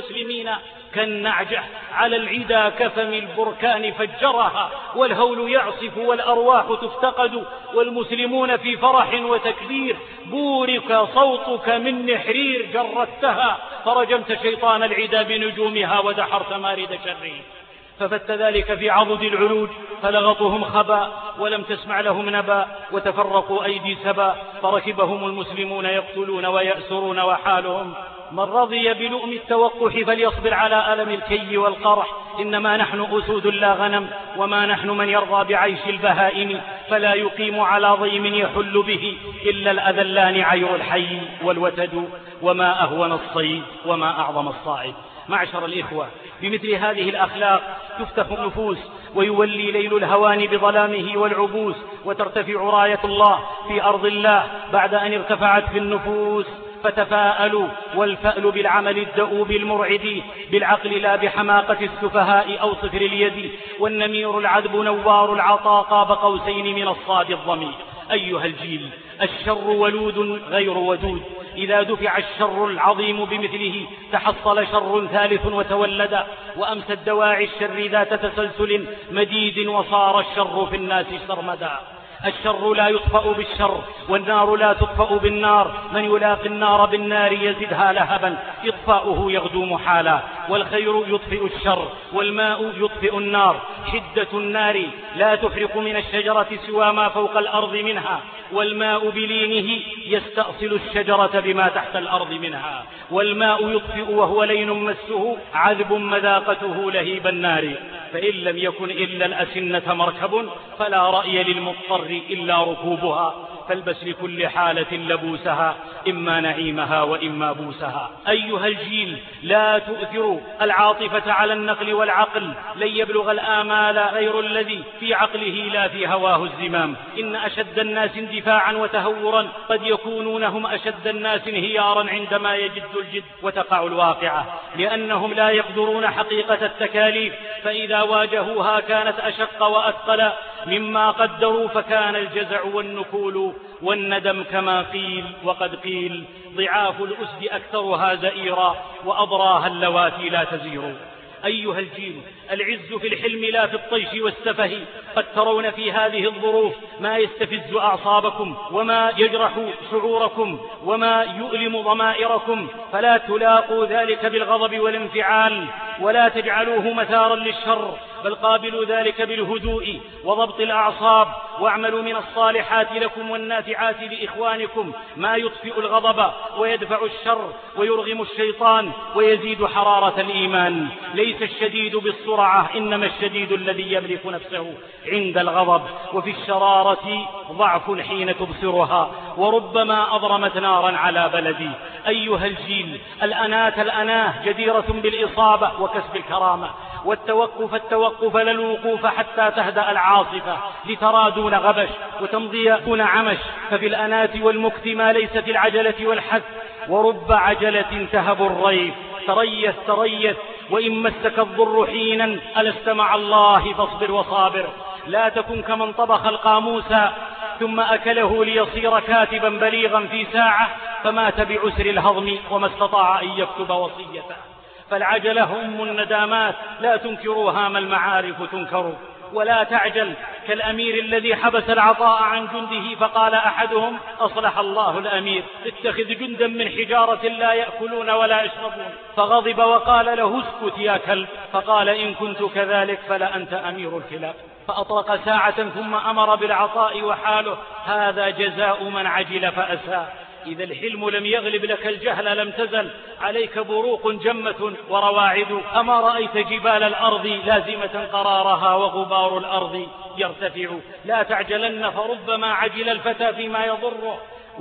المسلمين كالنعجة على العدا كفم البركان فجرها، والهول يعصف والأرواح تفتقد، والمسلمون في فرح وتكبير، بورك صوتك من نحرير جردتها، فرجمت شيطان العدا بنجومها ودحرت مارد شره. ففت ذلك في عضد العلوج فلغطهم خبا، ولم تسمع لهم نبا، وتفرقوا أيدي سبا، فركبهم المسلمون يقتلون ويأسرون، وحالهم من رضي بلؤم التوقح فليصبر على ألم الكي والقرح، إنما نحن أسود لا غنم، وما نحن من يرضى بعيش البهائم، فلا يقيم على ضيم يحل به إلا الأذلان عير الحي والوتد، وما أهون الصيد وما أعظم الصائد. معشر الإخوة، بمثل هذه الأخلاق تفتح النفوس، ويولي ليل الهوان بظلامه والعبوس، وترتفع راية الله في أرض الله بعد أن ارتفعت في النفوس. فتفاءلوا، والفأل بالعمل الدؤوب المرعد، بالعقل لا بحماقة السفهاء أو صفر اليد، والنمير العذب نوار العطاء قاب قوسين من الصاد الضمير. أيها الجيل، الشر ولود غير ودود، إذا دفع الشر العظيم بمثله تحصل شر ثالث وتولد، وأمست دواعي الشر ذات تسلسل مديد، وصار الشر في الناس سرمدا. الشر لا يطفأ بالشر، والنار لا تطفأ بالنار، من يلاقي النار بالنار يزدها لهبا، إطفاؤه يغدو محالا، والخير يطفئ الشر، والماء يطفئ النار. حدة النار لا تحرق من الشجرة سوى ما فوق الأرض منها، والماء بلينه يستأصل الشجرة بما تحت الأرض منها، والماء يطفئ وهو لين مسه، عذب مذاقته لهيب النار. فإن لم يكن إلا الأسنة مركب، فلا رأي للمضطر إلا ركوبها، فالبس لكل حالة لبوسها، إما نعيمها وإما بوسها. أيها الجيل، لا تؤثروا العاطفة على النقل والعقل، لن يبلغ الآمال غير الذي في عقله لا في هواه الزمام. إن أشد الناس اندفاعا وتهورا قد يكونون هم أشد الناس انهيارا عندما يجد الجد وتقع الواقعة، لأنهم لا يقدرون حقيقة التكاليف، فإذا واجهوها كانت أشق وأثقل مما قدروا، فكان الجزع والنكول والندم كما قيل. وقد قيل: ضعاف الأسد أكثرها زئيرا، وأضراها اللواتي لا تزير. أيها الجيل، العز في الحلم لا في الطيش والسفه. قد ترون في هذه الظروف ما يستفز أعصابكم، وما يجرح شعوركم، وما يؤلم ضمائركم، فلا تلاقوا ذلك بالغضب والانفعال، ولا تجعلوه مثارا للشر، بل قابلوا ذلك بالهدوء وضبط الأعصاب، واعملوا من الصالحات لكم والنافعات لإخوانكم ما يطفئ الغضب ويدفع الشر ويرغم الشيطان ويزيد حرارة الإيمان. ليس الشديد بالسرعة، إنما الشديد الذي يملك نفسه عند الغضب، وفي الشرارة ضعف حين تبصرها، وربما أضرمت نارا على بلدي. أيها الجيل، الأناة الأناه جديرة بالإصابة وكسب الكرامة، والتوقف التوقف لا الوقوف حتى تهدأ العاصفة، لترى دون غبش وتمضي دون عمش. ففي الأناة والمكت ما ليس في العجلة والحث، ورب عجلة تهب الريف. تريث تريث، وإن مسك الضر حينا ألست مع الله فاصبر وصابر. لا تكن كمن طبخ القاموس ثم أكله ليصير كاتبا بليغا في ساعة، فمات بعسر الهضم وما استطاع أن يكتب وصيته. فالعجلة أم الندامات، لا تنكروا هام المعارف تنكر. ولا تعجل كالأمير الذي حبس العطاء عن جنده، فقال أحدهم: أصلح الله الأمير، اتخذ جندا من حجارة لا يأكلون ولا يشربون. فغضب وقال له: اسكت يا كلب. فقال: إن كنت كذلك فلا أنت أمير الكلاب. فأطلق ساعة ثم أمر بالعطاء، وحاله هذا جزاء من عجل فأسى. إذا الحلم لم يغلب لك الجهل لم تزل عليك بروق جمة ورواعد. أما رأيت جبال الأرض لازمة قرارها، وغبار الأرض يرتفع. لا تعجلن، فربما عجل الفتى فيما يضره،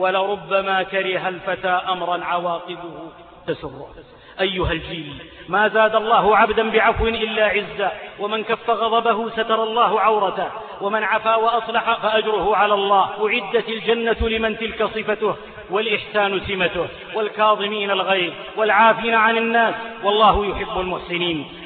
ولربما كره الفتى أمرا عواقبه تسره. أيها الجيل، ما زاد الله عبدا بعفو إلا عزا، ومن كف غضبه ستر الله عورته، ومن عفا وأصلح فأجره على الله. أعدت الجنة لمن تلك صفته، والإحسان سمته، والكاظمين الغيظ والعافين عن الناس، والله يحب المحسنين.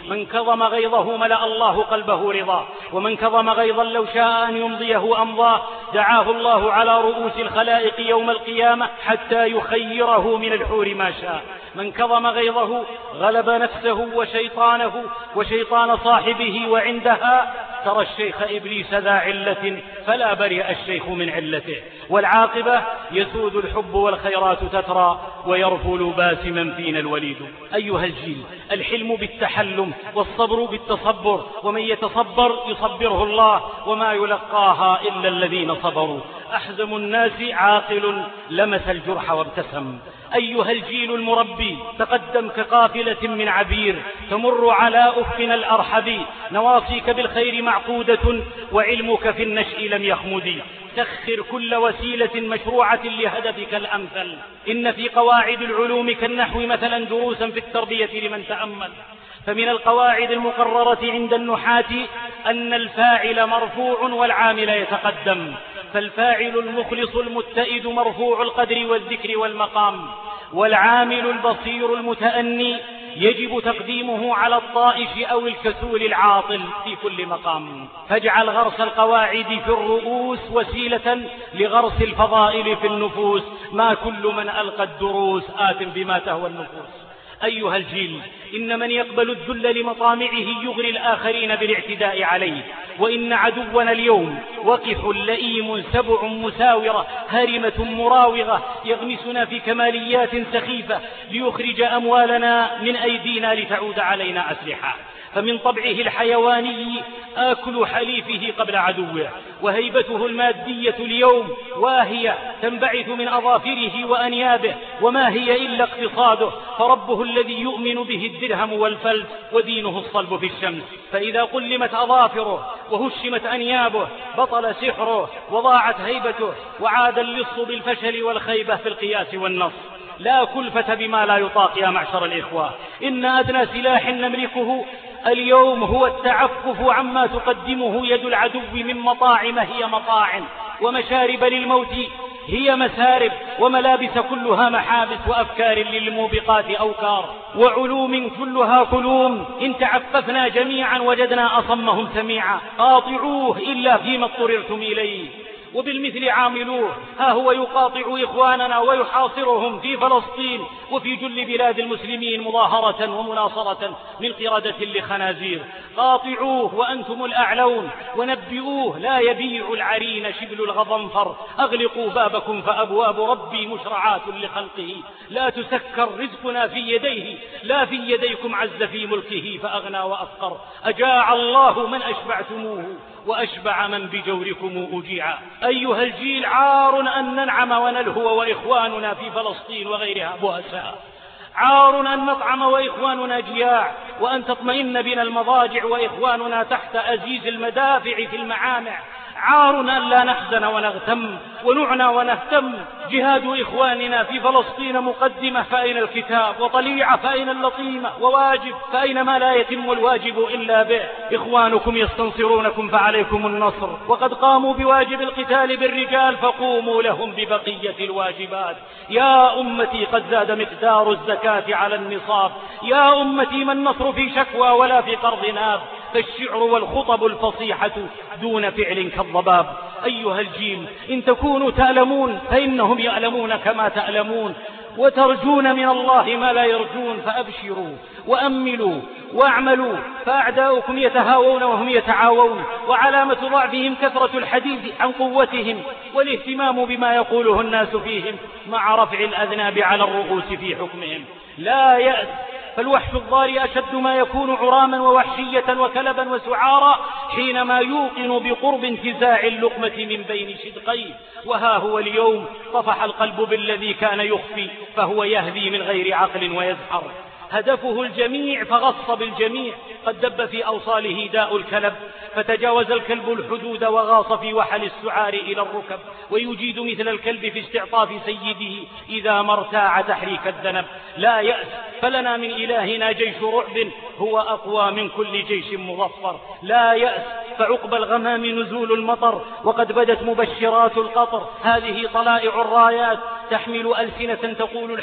من كظم غيظه ملأ الله قلبه رضا، ومن كظم غيظا لو شاء أن يمضيه أمضاه. دعاه الله على رؤوس الخلائق يوم القيامة حتى يخيره من الحور ما شاء. من كظم غيظه غلب نفسه وشيطانه وشيطان صاحبه، وعندها ترى الشيخ إبليس ذا علة فلا برئ الشيخ من علته. والعاقبة يسود الحب والخيرات تترى ويرفل باسما فينا الوليد. أيها الجيل، الحلم بالتحلم والصبر بالتصبر، ومن يتصبر يصبره الله، وما يلقاها إلا الذين صبروا. أحزم الناس عاقل لمس الجرح وابتسم. أيها الجيل المربي، تقدم كقافلة من عبير تمر على أفقنا الأرحب، نواصيك بالخير معقودة وعلمك في النشء لم يخمد. سخر كل وسيلة مشروعة لهدفك الأمثل. إن في قواعد العلوم كالنحو مثلا دروسا في التربية لمن تأمل. فمن القواعد المقررة عند النحاة أن الفاعل مرفوع والعامل يتقدم، فالفاعل المخلص المتئد مرفوع القدر والذكر والمقام، والعامل البصير المتأني يجب تقديمه على الطائش أو الكسول العاطل في كل مقام. فاجعل غرس القواعد في الرؤوس وسيلة لغرس الفضائل في النفوس. ما كل من ألقى الدروس آت بما تهوى النفوس. أيها الجيل، إن من يقبل الذل لمطامعه يغري الآخرين بالاعتداء عليه. وإن عدونا اليوم وقح لئيم سبع مساورة هارمة مراوغة يغمسنا في كماليات سخيفة ليخرج أموالنا من أيدينا لتعود علينا أسلحة. فمن طبعه الحيواني آكل حليفه قبل عدوه، وهيبته المادية اليوم واهية تنبعث من أظافره وأنيابه، وما هي إلا اقتصاده، فربه الذي يؤمن به الدرهم والفلس ودينه الصلب في الشمس. فإذا قلمت أظافره وهشمت أنيابه بطل سحره وضاعت هيبته، وعاد اللص بالفشل والخيبة في القياس والنص. لا كلفة بما لا يطاق يا معشر الإخوة. إن أدنى سلاح نملكه اليوم هو التعفف عما تقدمه يد العدو من مطاعم هي مطاعم، ومشارب للموت هي مسارب، وملابس كلها محابس، وأفكار للموبقات أوكار، وعلوم كلها كلوم. إن تعففنا جميعا وجدنا أصمهم سميعا. قاطعوه إلا فيما اضطررتم إليه وبالمثل عاملوه. ها هو يقاطع إخواننا ويحاصرهم في فلسطين وفي جل بلاد المسلمين مظاهرة ومناصرة من قردة لخنازير. قاطعوه وأنتم الأعلون، ونبئوه لا يبيع العرين شبل الغضنفر. أغلقوا بابكم فأبواب ربي مشرعات لخلقه، لا تسكر رزقنا في يديه، لا في يديكم عز في ملكه فأغنى وأفقر. أجاع الله من أشبعتموه وأشبع من بجوركم أجيعا. أيها الجيل، عار أن ننعم ونلهو وإخواننا في فلسطين وغيرها بؤساء. عار أن نطعم وإخواننا جياع، وأن تطمئن بنا المضاجع وإخواننا تحت أزيز المدافع في المعامع. عار أن لا نحزن ونغتم ونعنى ونهتم. جهاد إخواننا في فلسطين مقدمة فأين الكتاب، وطليعة فأين اللطيمة، وواجب فأين ما لا يتم الواجب إلا به. إخوانكم يستنصرونكم فعليكم النصر، وقد قاموا بواجب القتال بالرجال فقوموا لهم ببقية الواجبات. يا أمتي، قد زاد مقدار الزكاة على النصاب. يا أمتي، ما النصر في شكوى ولا في قرض ناب، فالشعر والخطب الفصيحة دون فعل كالضباب. أيها الجيل، إن تكونوا تألمون فإنهم يألمون كما تألمون، وترجون من الله ما لا يرجون، فأبشروا وأملوا واعملوا، فأعداؤكم يتهاوون وهم يتعاوون، وعلامة ضعفهم كثرة الحديث عن قوتهم والاهتمام بما يقوله الناس فيهم مع رفع الأذناب على الرؤوس في حكمهم. لا يأس، فالوحش الضاري أشد ما يكون عراما ووحشية وكلبا وسعارا حينما يوقن بقرب انتزاع اللقمة من بين شدقيه. وها هو اليوم طفح القلب بالذي كان يخفي، فهو يهدي من غير عقل ويزحر. هدفه الجميع فغص بالجميع. قد دب في أوصاله داء الكلب، فتجاوز الكلب الحدود وغاص في وحل السعار إلى الركب، ويجيد مثل الكلب في استعطاف سيده إذا ما ارتاع تحريك الذنب. لا يأس، فلنا من إلهنا جيش رعب هو أقوى من كل جيش مظفر. لا يأس، فعقب الغمام نزول المطر، وقد بدت مبشرات القطر. هذه طلائع الرايات تحمل ألسنة تقول الحق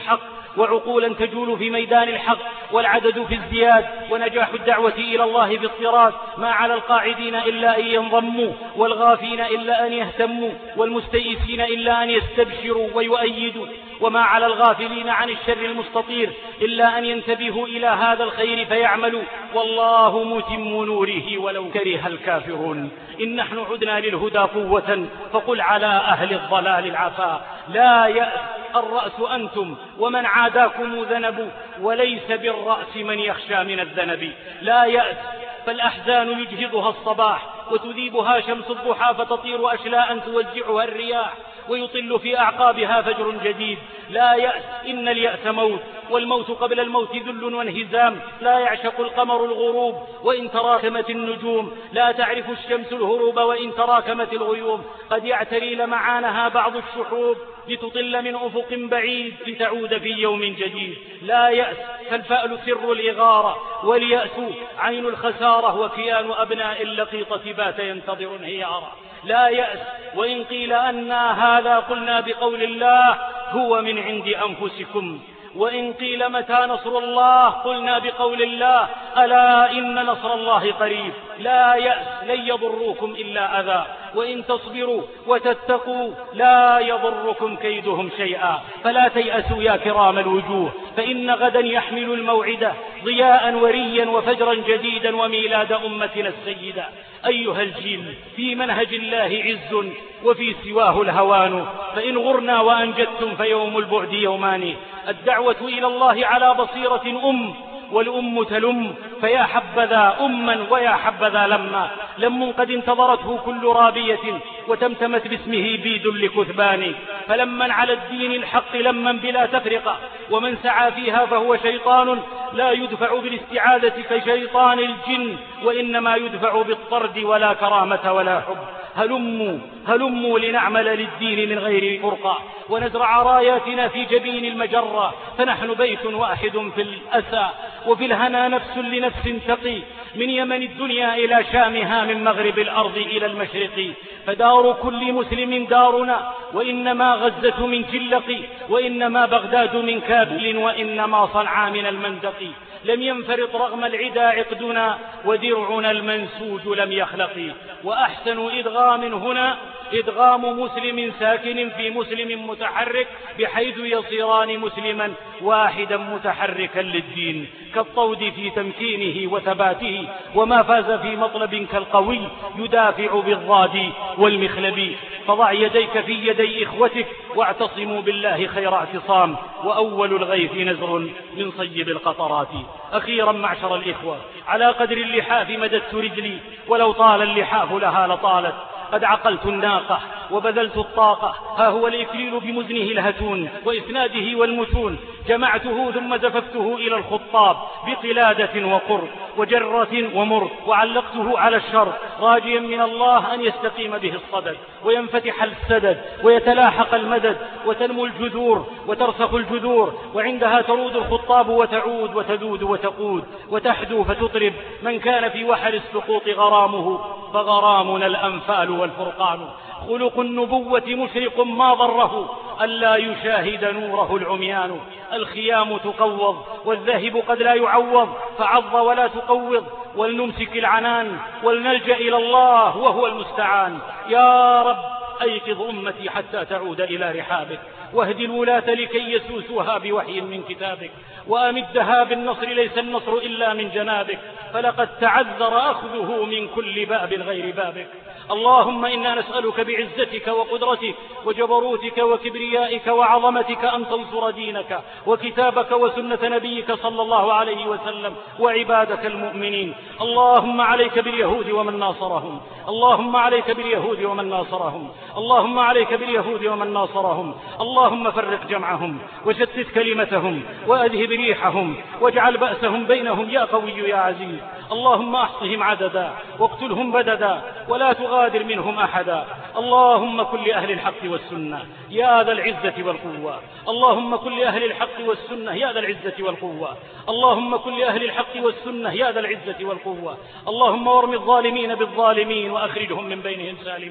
وعقولا تجول في ميدان الحق والعدد في ازدياد، ونجاح الدعوة إلى الله باضطراد، ما على القاعدين إلا أن ينضموا، والغافين إلا أن يهتموا، والمستيئسين إلا أن يستبشروا ويؤيدوا، وما على الغافلين عن الشر المستطير إلا أن ينتبهوا إلى هذا الخير فيعملوا، والله متم نوره ولو كره الكافرون. إن نحن عدنا للهدى قوة، فقل على أهل الضلال العفا. لا يأس الرأس أنتم ومن عاداكم ذنب، وليس بالرأس من يخشى من الذنب. لا يأس فالأحزان يجهضها الصباح، وتذيبها شمس الضحى، فتطير أشلاء توزعها الرياح، ويطل في أعقابها فجر جديد. لا يأس إن اليأس موت، والموت قبل الموت ذل وانهزام. لا يعشق القمر الغروب وإن تراكمت النجوم، لا تعرف الشمس الهروب وإن تراكمت الغيوم. قد يعتري لمعانها بعض الشحوب، لتطل من أفق بعيد، لتعود في يوم جديد. لا يأس فالفأل سر الإغارة، واليأس عين الخسارة، وكيان أبناء اللقيطة بات ينتظر انهيارا. لا يأس وإن قيل أنا هذا قلنا بقول الله هو من عند أنفسكم، وإن قيل متى نصر الله قلنا بقول الله ألا إن نصر الله قريب. لا يأس لن يضروكم إلا أذى، وإن تصبروا وتتقوا لا يضركم كيدهم شيئا. فلا تيأسوا يا كرام الوجوه، فإن غدا يحمل الموعدة ضياء وريا وفجرا جديدا وميلاد أمتنا السيدة. أيها الجيل في منهج الله عز وفي سواه الهوان، فإن غرنا وأنجدتم فيوم البعد يومان. الدعوة إلى الله على بصيرة أم، والأم تلم، فيا حبذا أما ويا حبذا لما. لم قد انتظرته كل رابية، وتمتمت باسمه بيد لكثبان. فلمن على الدين الحق لمن بلا تفرقة، ومن سعى فيها فهو شيطان، لا يدفع بالاستعادة كشيطان الجن، وإنما يدفع بالطرد، ولا كرامة ولا حب. هلموا هلموا لنعمل للدين من غير فرقة، ونزرع راياتنا في جبين المجرة، فنحن بيت واحد في الأسى، وفي الهنا نفس لنفس تقي، من يمن الدنيا إلى شامها، من مغرب الأرض إلى المشرق. فدار كل مسلم دارنا، وإنما غزة من جلق، وإنما بغداد من كابل، وإنما صنعاء من المندق. لم ينفرط رغم العدا عقدنا، ودرعنا المنسوج لم يخلق. وأحسن إدغام هنا إدغام مسلم ساكن في مسلم متحرك، بحيث يصيران مسلما واحدا متحركا للدين، كالطود في تمكينه وثباته. وما فاز في مطلب كالقوي يدافع بالضاد والمخلب. فضع يديك في يدي إخوتك، واعتصموا بالله خير اعتصام، وأول الغيث نزر من صيب القطرات. أخيرا معشر الإخوة، على قدر اللحاف مددت رجلي، ولو طال اللحاف لها لطالت. قد عقلت الناقة وبذلت الطاقة، ها هو الإكليل بمزنه الهتون، وإسناده والمتون. جمعته ثم زففته إلى الخطاب، بقلادة وقر وجرة ومر، وعلقته على الشر، راجيا من الله أن يستقيم به الصدد، وينفتح السدد، ويتلاحق المدد، وتنمو الجذور وترسخ الجذور. وعندها ترود الخطاب، وتعود وتذود وتقود، وتحدو فتطرب. من كان في وحر السقوط غرامه، فغرامنا الأنفال والفرقان. خلق النبوة مشرق ما ضره، ألا يشاهد نوره العميان. الخيام تقوض والذهب قد لا يعوض، فعض ولا تقوض. ولنمسك العنان ولنلجأ إلى الله وهو المستعان. يا رب أيقظ أمتي حتى تعود إلى رحابك، واهد الولاة لكي يسوسوها بوحي من كتابك، وأمدها بالنصر، ليس النصر إلا من جنابك، فلقد تعذر أخذه من كل باب غير بابك. اللهم إنا نسألك بعزتك وقدرتك وجبروتك وكبريائك وعظمتك أن تنصر دينك وكتابك وسنة نبيك صلى الله عليه وسلم وعبادك المؤمنين. اللهم عليك باليهود ومن ناصرهم، اللهم عليك باليهود ومن ناصرهم، اللهم عليك باليهود ومن ناصرهم. اللهم فرق جمعهم وشتت كلمتهم وأذهب ريحهم، واجعل بأسهم بينهم يا قوي يا عزيز. اللهم أحصهم عددا واقتلهم بددا، ولا تغادر منهم أحدا. اللهم كن لأهل الحق والسنة يا ذا العزة والقوة، اللهم كن لأهل الحق والسنة يا ذا العزة والقوة، اللهم كن لأهل الحق والسنة يا ذا العزة والقوة. اللهم وارم الظالمين بالظالمين وأخرجهم من بينهم سالمين.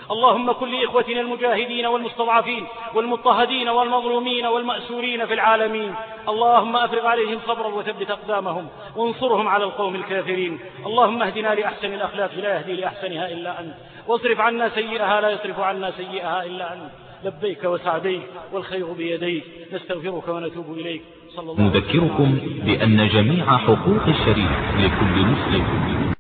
اللهم كن لإخوتنا المجاهدين والمستضعفين والمضطهدين والمظلومين والمأسورين في العالمين، اللهم أفرغ عليهم صبرا وثبت أقدامهم وانصرهم على القوم الكافرين. اللهم اهدنا لأحسن الأخلاق لا يهدي لأحسنها إلا أنت، واصرف عنا سيئها لا يصرف عنا سيئها إلا أنت. لبيك وسعديك والخير بيديك، نستغفرك ونتوب إليك. صلى الله عليه وسلم. نذكركم بأن جميع حقوق الشريف لكل مسلم